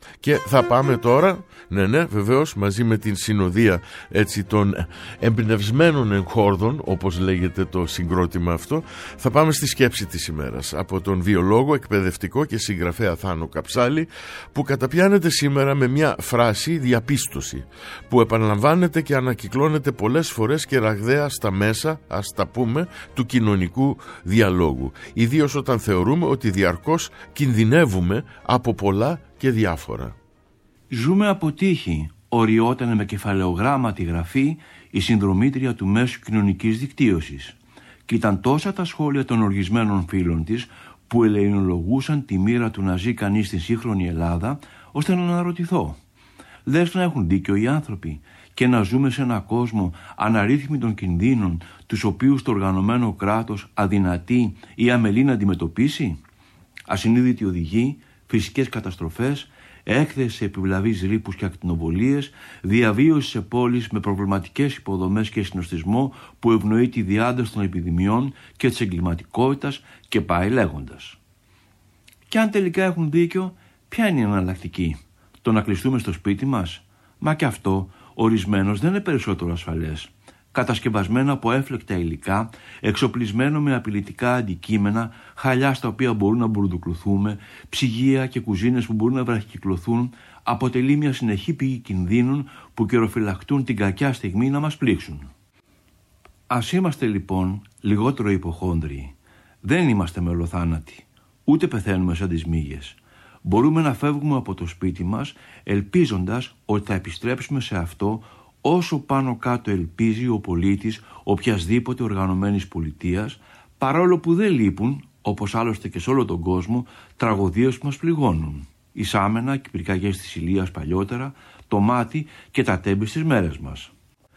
Και θα πάμε τώρα, ναι ναι βεβαίως, μαζί με την συνοδεία έτσι των εμπνευσμένων εγχόρδων, όπως λέγεται το συγκρότημα αυτό, θα πάμε στη σκέψη της ημέρας από τον βιολόγο, εκπαιδευτικό και συγγραφέα Θάνο Καψάλη, που καταπιάνεται σήμερα με μια φράση διαπίστωση που επαναλαμβάνεται και ανακυκλώνεται πολλές φορές και ραγδαία στα μέσα, ας τα πούμε, του κοινωνικού διαλόγου, ιδίως όταν θεωρούμε ότι διαρκώς κινδυνεύουμε από πολλά και διάφορα. Ζούμε από τύχη, οριότανε με κεφαλαιογράμματη γραφή η συνδρομήτρια του μέσου κοινωνικής δικτύωσης. Και ήταν τόσα τα σχόλια των οργισμένων φίλων της που ελεηνολογούσαν τη μοίρα του να ζει κανείς στη σύγχρονη Ελλάδα, ώστε να αναρωτηθώ. Λες να έχουν δίκιο οι άνθρωποι και να ζούμε σε ένα κόσμο αναρρύθμιτων κινδύνων, τους οποίους το οργανωμένο κράτος αδυνατεί ή αμελεί να αντιμετωπίσει? Ασυνείδητη οδηγή, φυσικές καταστροφές, έκθεση σε επιβλαβείς ρήπους και ακτινοβολίες, διαβίωση σε πόλεις με προβληματικές υποδομές και συνοστισμό που ευνοεί τη διάδοση των επιδημιών και της εγκληματικότητας και πάει λέγοντας. Και αν τελικά έχουν δίκιο, ποια είναι η εναλλακτική? Το να κλειστούμε στο σπίτι μας? Μα και αυτό ορισμένος δεν είναι περισσότερο ασφαλές. Κατασκευασμένο από έφλεκτα υλικά, εξοπλισμένο με απειλητικά αντικείμενα, χαλιά στα οποία μπορούν να μπουρδουκλωθούμε, ψυγεία και κουζίνες που μπορούν να βραχικυκλωθούν, αποτελεί μια συνεχή πηγή κινδύνων που καιροφυλακτούν την κακιά στιγμή να μας πλήξουν. Ας είμαστε λοιπόν λιγότερο υποχόνδριοι. Δεν είμαστε μελοθάνατοι, ούτε πεθαίνουμε σαν τις μύγες. Μπορούμε να φεύγουμε από το σπίτι μας ελπίζοντας ότι θα επιστρέψουμε σε αυτό όσο πάνω κάτω ελπίζει ο πολίτης οποιασδήποτε οργανωμένης πολιτείας, παρόλο που δεν λείπουν, όπως άλλωστε και σε όλο τον κόσμο, τραγωδίες που μας πληγώνουν. Εισάμενα και πυρκαγιές της Ηλίας παλιότερα, το μάτι και τα τέμπη στις μέρες μας.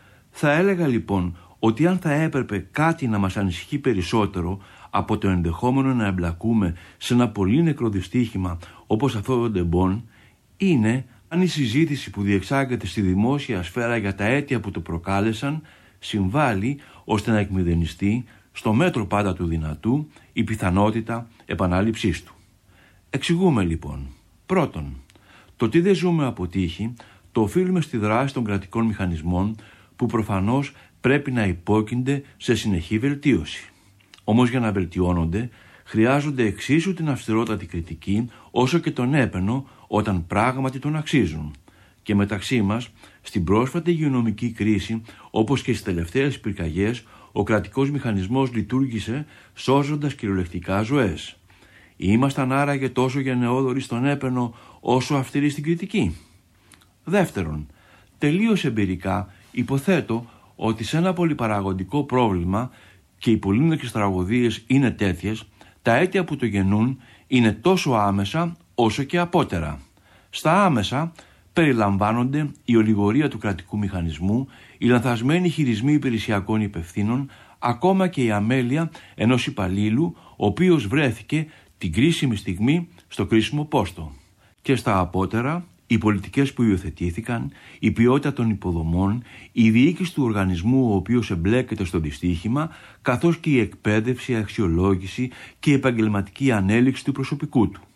Θα έλεγα λοιπόν ότι αν θα έπρεπε κάτι να μας ανησυχεί περισσότερο από το ενδεχόμενο να εμπλακούμε σε ένα πολύ νεκρό δυστύχημα όπως αυτό το Ντεμπόν, είναι αν η συζήτηση που διεξάγεται στη δημόσια σφαίρα για τα αίτια που το προκάλεσαν συμβάλλει ώστε να εκμηδενιστεί, στο μέτρο πάντα του δυνατού, η πιθανότητα επανάληψής του. Εξηγούμε λοιπόν. Πρώτον, το τι δεν ζούμε από τύχη το οφείλουμε στη δράση των κρατικών μηχανισμών που προφανώς πρέπει να υπόκεινται σε συνεχή βελτίωση. Όμως για να βελτιώνονται χρειάζονται εξίσου την αυστηρότατη κριτική όσο και τον έπαινο όταν πράγματι τον αξίζουν. Και μεταξύ μας, στην πρόσφατη υγειονομική κρίση, όπως και στις τελευταίες πυρκαγιές, ο κρατικός μηχανισμός λειτουργήσε σώζοντας κυριολεκτικά ζωές. Ήμασταν άραγε τόσο γενναιόδοροι στον έπαινο όσο αυστηροί στην κριτική? Δεύτερον, τελείως εμπειρικά υποθέτω ότι σε ένα πολυπαραγωγικό πρόβλημα, και οι πολύνεκρες τραγωδίες είναι τέτοιες, τα αίτια που το γεννούν είναι τόσο άμεσα όσο και απότερα. Στα άμεσα περιλαμβάνονται η ολιγορία του κρατικού μηχανισμού, οι λανθασμένοι χειρισμοί υπηρεσιακών υπευθύνων, ακόμα και η αμέλεια ενός υπαλλήλου, ο οποίος βρέθηκε την κρίσιμη στιγμή στο κρίσιμο πόστο. Και στα απότερα, οι πολιτικές που υιοθετήθηκαν, η ποιότητα των υποδομών, η διοίκηση του οργανισμού ο οποίος εμπλέκεται στο δυστύχημα, καθώς και η εκπαίδευση, η αξιολόγηση και η επαγγελματική ανέλυξη του προσωπικού του.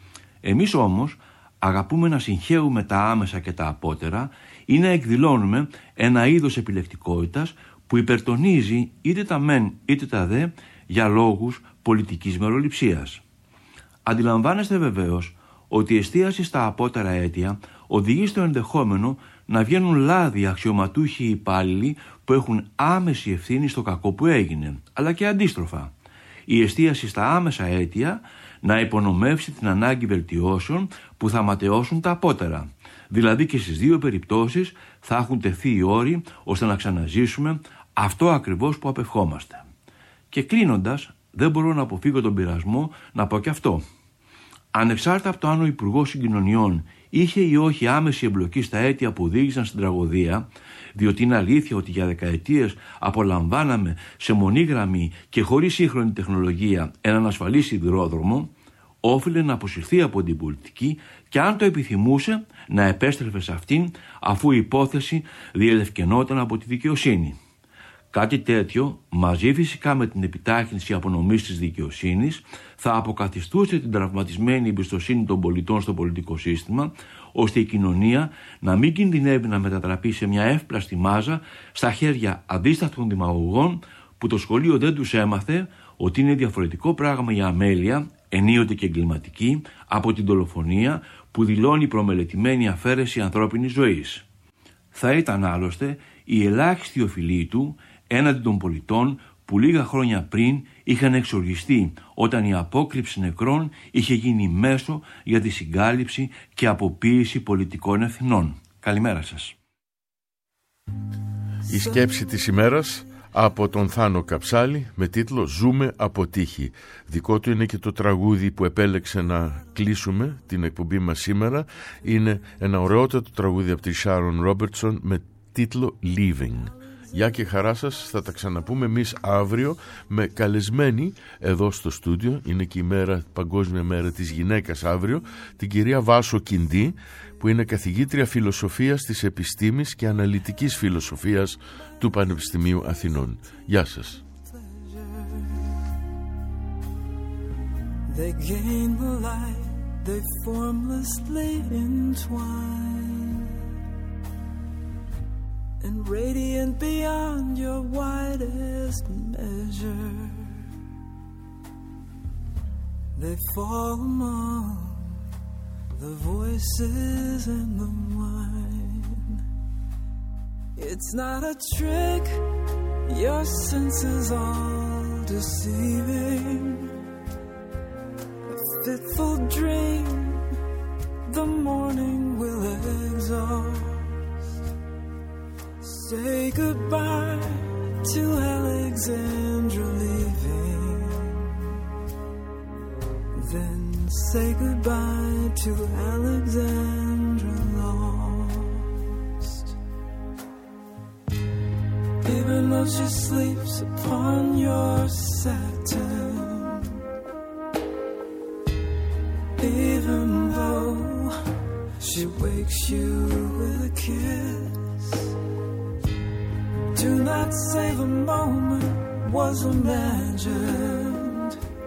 Εμείς όμως αγαπούμε να συγχέουμε τα άμεσα και τα απότερα ή να εκδηλώνουμε ένα είδος επιλεκτικότητας που υπερτονίζει είτε τα μεν είτε τα δε για λόγους πολιτικής μεροληψίας. Αντιλαμβάνεστε βεβαίως ότι η εστίαση στα απότερα αίτια οδηγεί στο ενδεχόμενο να βγαίνουν λάδι αξιωματούχοι υπάλληλοι που έχουν άμεση ευθύνη στο κακό που έγινε, αλλά και αντίστροφα. Η εστίαση στα άμεσα αίτια να υπονομεύσει την ανάγκη βελτιώσεων που θα ματαιώσουν τα απότερα. Δηλαδή και στις δύο περιπτώσεις θα έχουν τεθεί οι όροι ώστε να ξαναζήσουμε αυτό ακριβώς που απευχόμαστε. Και κλείνοντας, δεν μπορώ να αποφύγω τον πειρασμό να πω και αυτό. Ανεξάρτητα από το αν ο Υπουργός Συγκοινωνιών είχε ή όχι άμεση εμπλοκή στα αίτια που οδήγησαν στην τραγωδία, διότι είναι αλήθεια ότι για δεκαετίες απολαμβάναμε σε μονή γραμμή και χωρίς σύγχρονη τεχνολογία έναν ασφαλή σιδηρόδρομο, όφιλε να αποσυρθεί από την πολιτική και αν το επιθυμούσε να επέστρεφε σε αυτήν αφού η υπόθεση διελευκαινόταν από τη δικαιοσύνη. Κάτι τέτοιο, μαζί φυσικά με την επιτάχυνση απονομής της δικαιοσύνης, θα αποκαθιστούσε την τραυματισμένη εμπιστοσύνη των πολιτών στο πολιτικό σύστημα, ώστε η κοινωνία να μην κινδυνεύει να μετατραπεί σε μια εύπλαστη μάζα στα χέρια αντίσταθων δημαγωγών που το σχολείο δεν τους έμαθε ότι είναι διαφορετικό πράγμα η αμέλεια, ενίοτε και εγκληματική, από την δολοφονία που δηλώνει προμελετημένη αφαίρεση ανθρώπινης ζωής. Θα ήταν άλλωστε η ελάχιστη οφειλή του έναντι των πολιτών που λίγα χρόνια πριν είχαν εξοργιστεί όταν η απόκρυψη νεκρών είχε γίνει μέσο για τη συγκάλυψη και αποποίηση πολιτικών ευθυνών. Καλημέρα σας. Η σκέψη της ημέρας από τον Θάνο Καψάλη με τίτλο «Ζούμε από τύχη». Δικό του είναι και το τραγούδι που επέλεξε να κλείσουμε την εκπομπή μας σήμερα. Είναι ένα ωραιότατο τραγούδι από τη Sharon Robertson με τίτλο «Leaving». Γεια και χαρά σας, θα τα ξαναπούμε εμείς αύριο με καλεσμένη εδώ στο στούντιο. Είναι και η μέρα, Παγκόσμια Μέρα της Γυναίκας αύριο, την κυρία Βάσο Κιντή, που είναι καθηγήτρια φιλοσοφίας της επιστήμης και αναλυτικής φιλοσοφίας του Πανεπιστημίου Αθηνών. Γεια σας. They gain the light, they formlessly entwine, and radiant beyond your widest measure, they fall among the voices and the wine. It's not a trick, your senses all deceiving, a fitful dream the morning will exhaust. Say goodbye to Alexandra leaving, then say goodbye to Alexandra lost. Even though she sleeps upon your satin, even though she wakes you with a kiss, do not say the moment was imagined.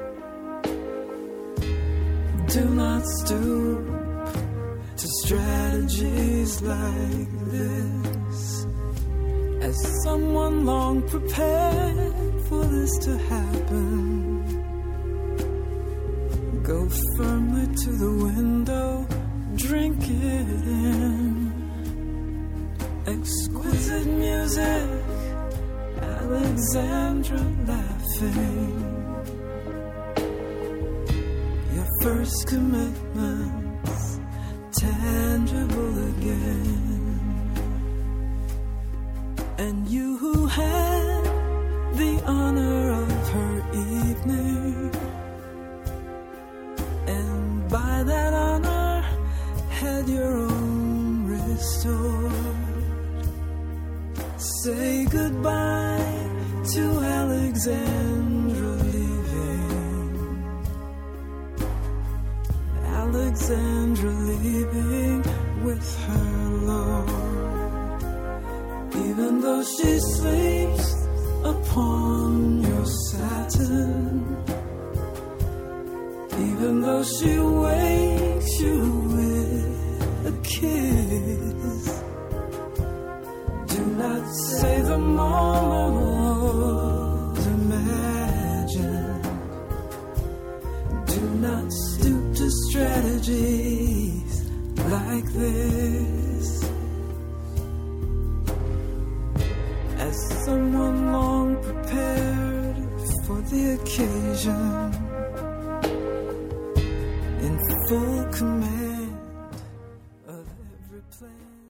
Do not stoop to strategies like this. As someone long prepared for this to happen, go firmly to the window, drink it in. Exquisite music, Alexandra laughing. Your first commitments tangible again. And you who had the honor of her evening, and by that honor had your own restored, say goodbye to Alexandra leaving, Alexandra leaving with her Lord. Even though she sleeps upon your satin, even though she wakes you with a kiss, do not say the moment was imagined. Do not stoop to strategies like this. As someone long prepared for the occasion, in full command of every plan.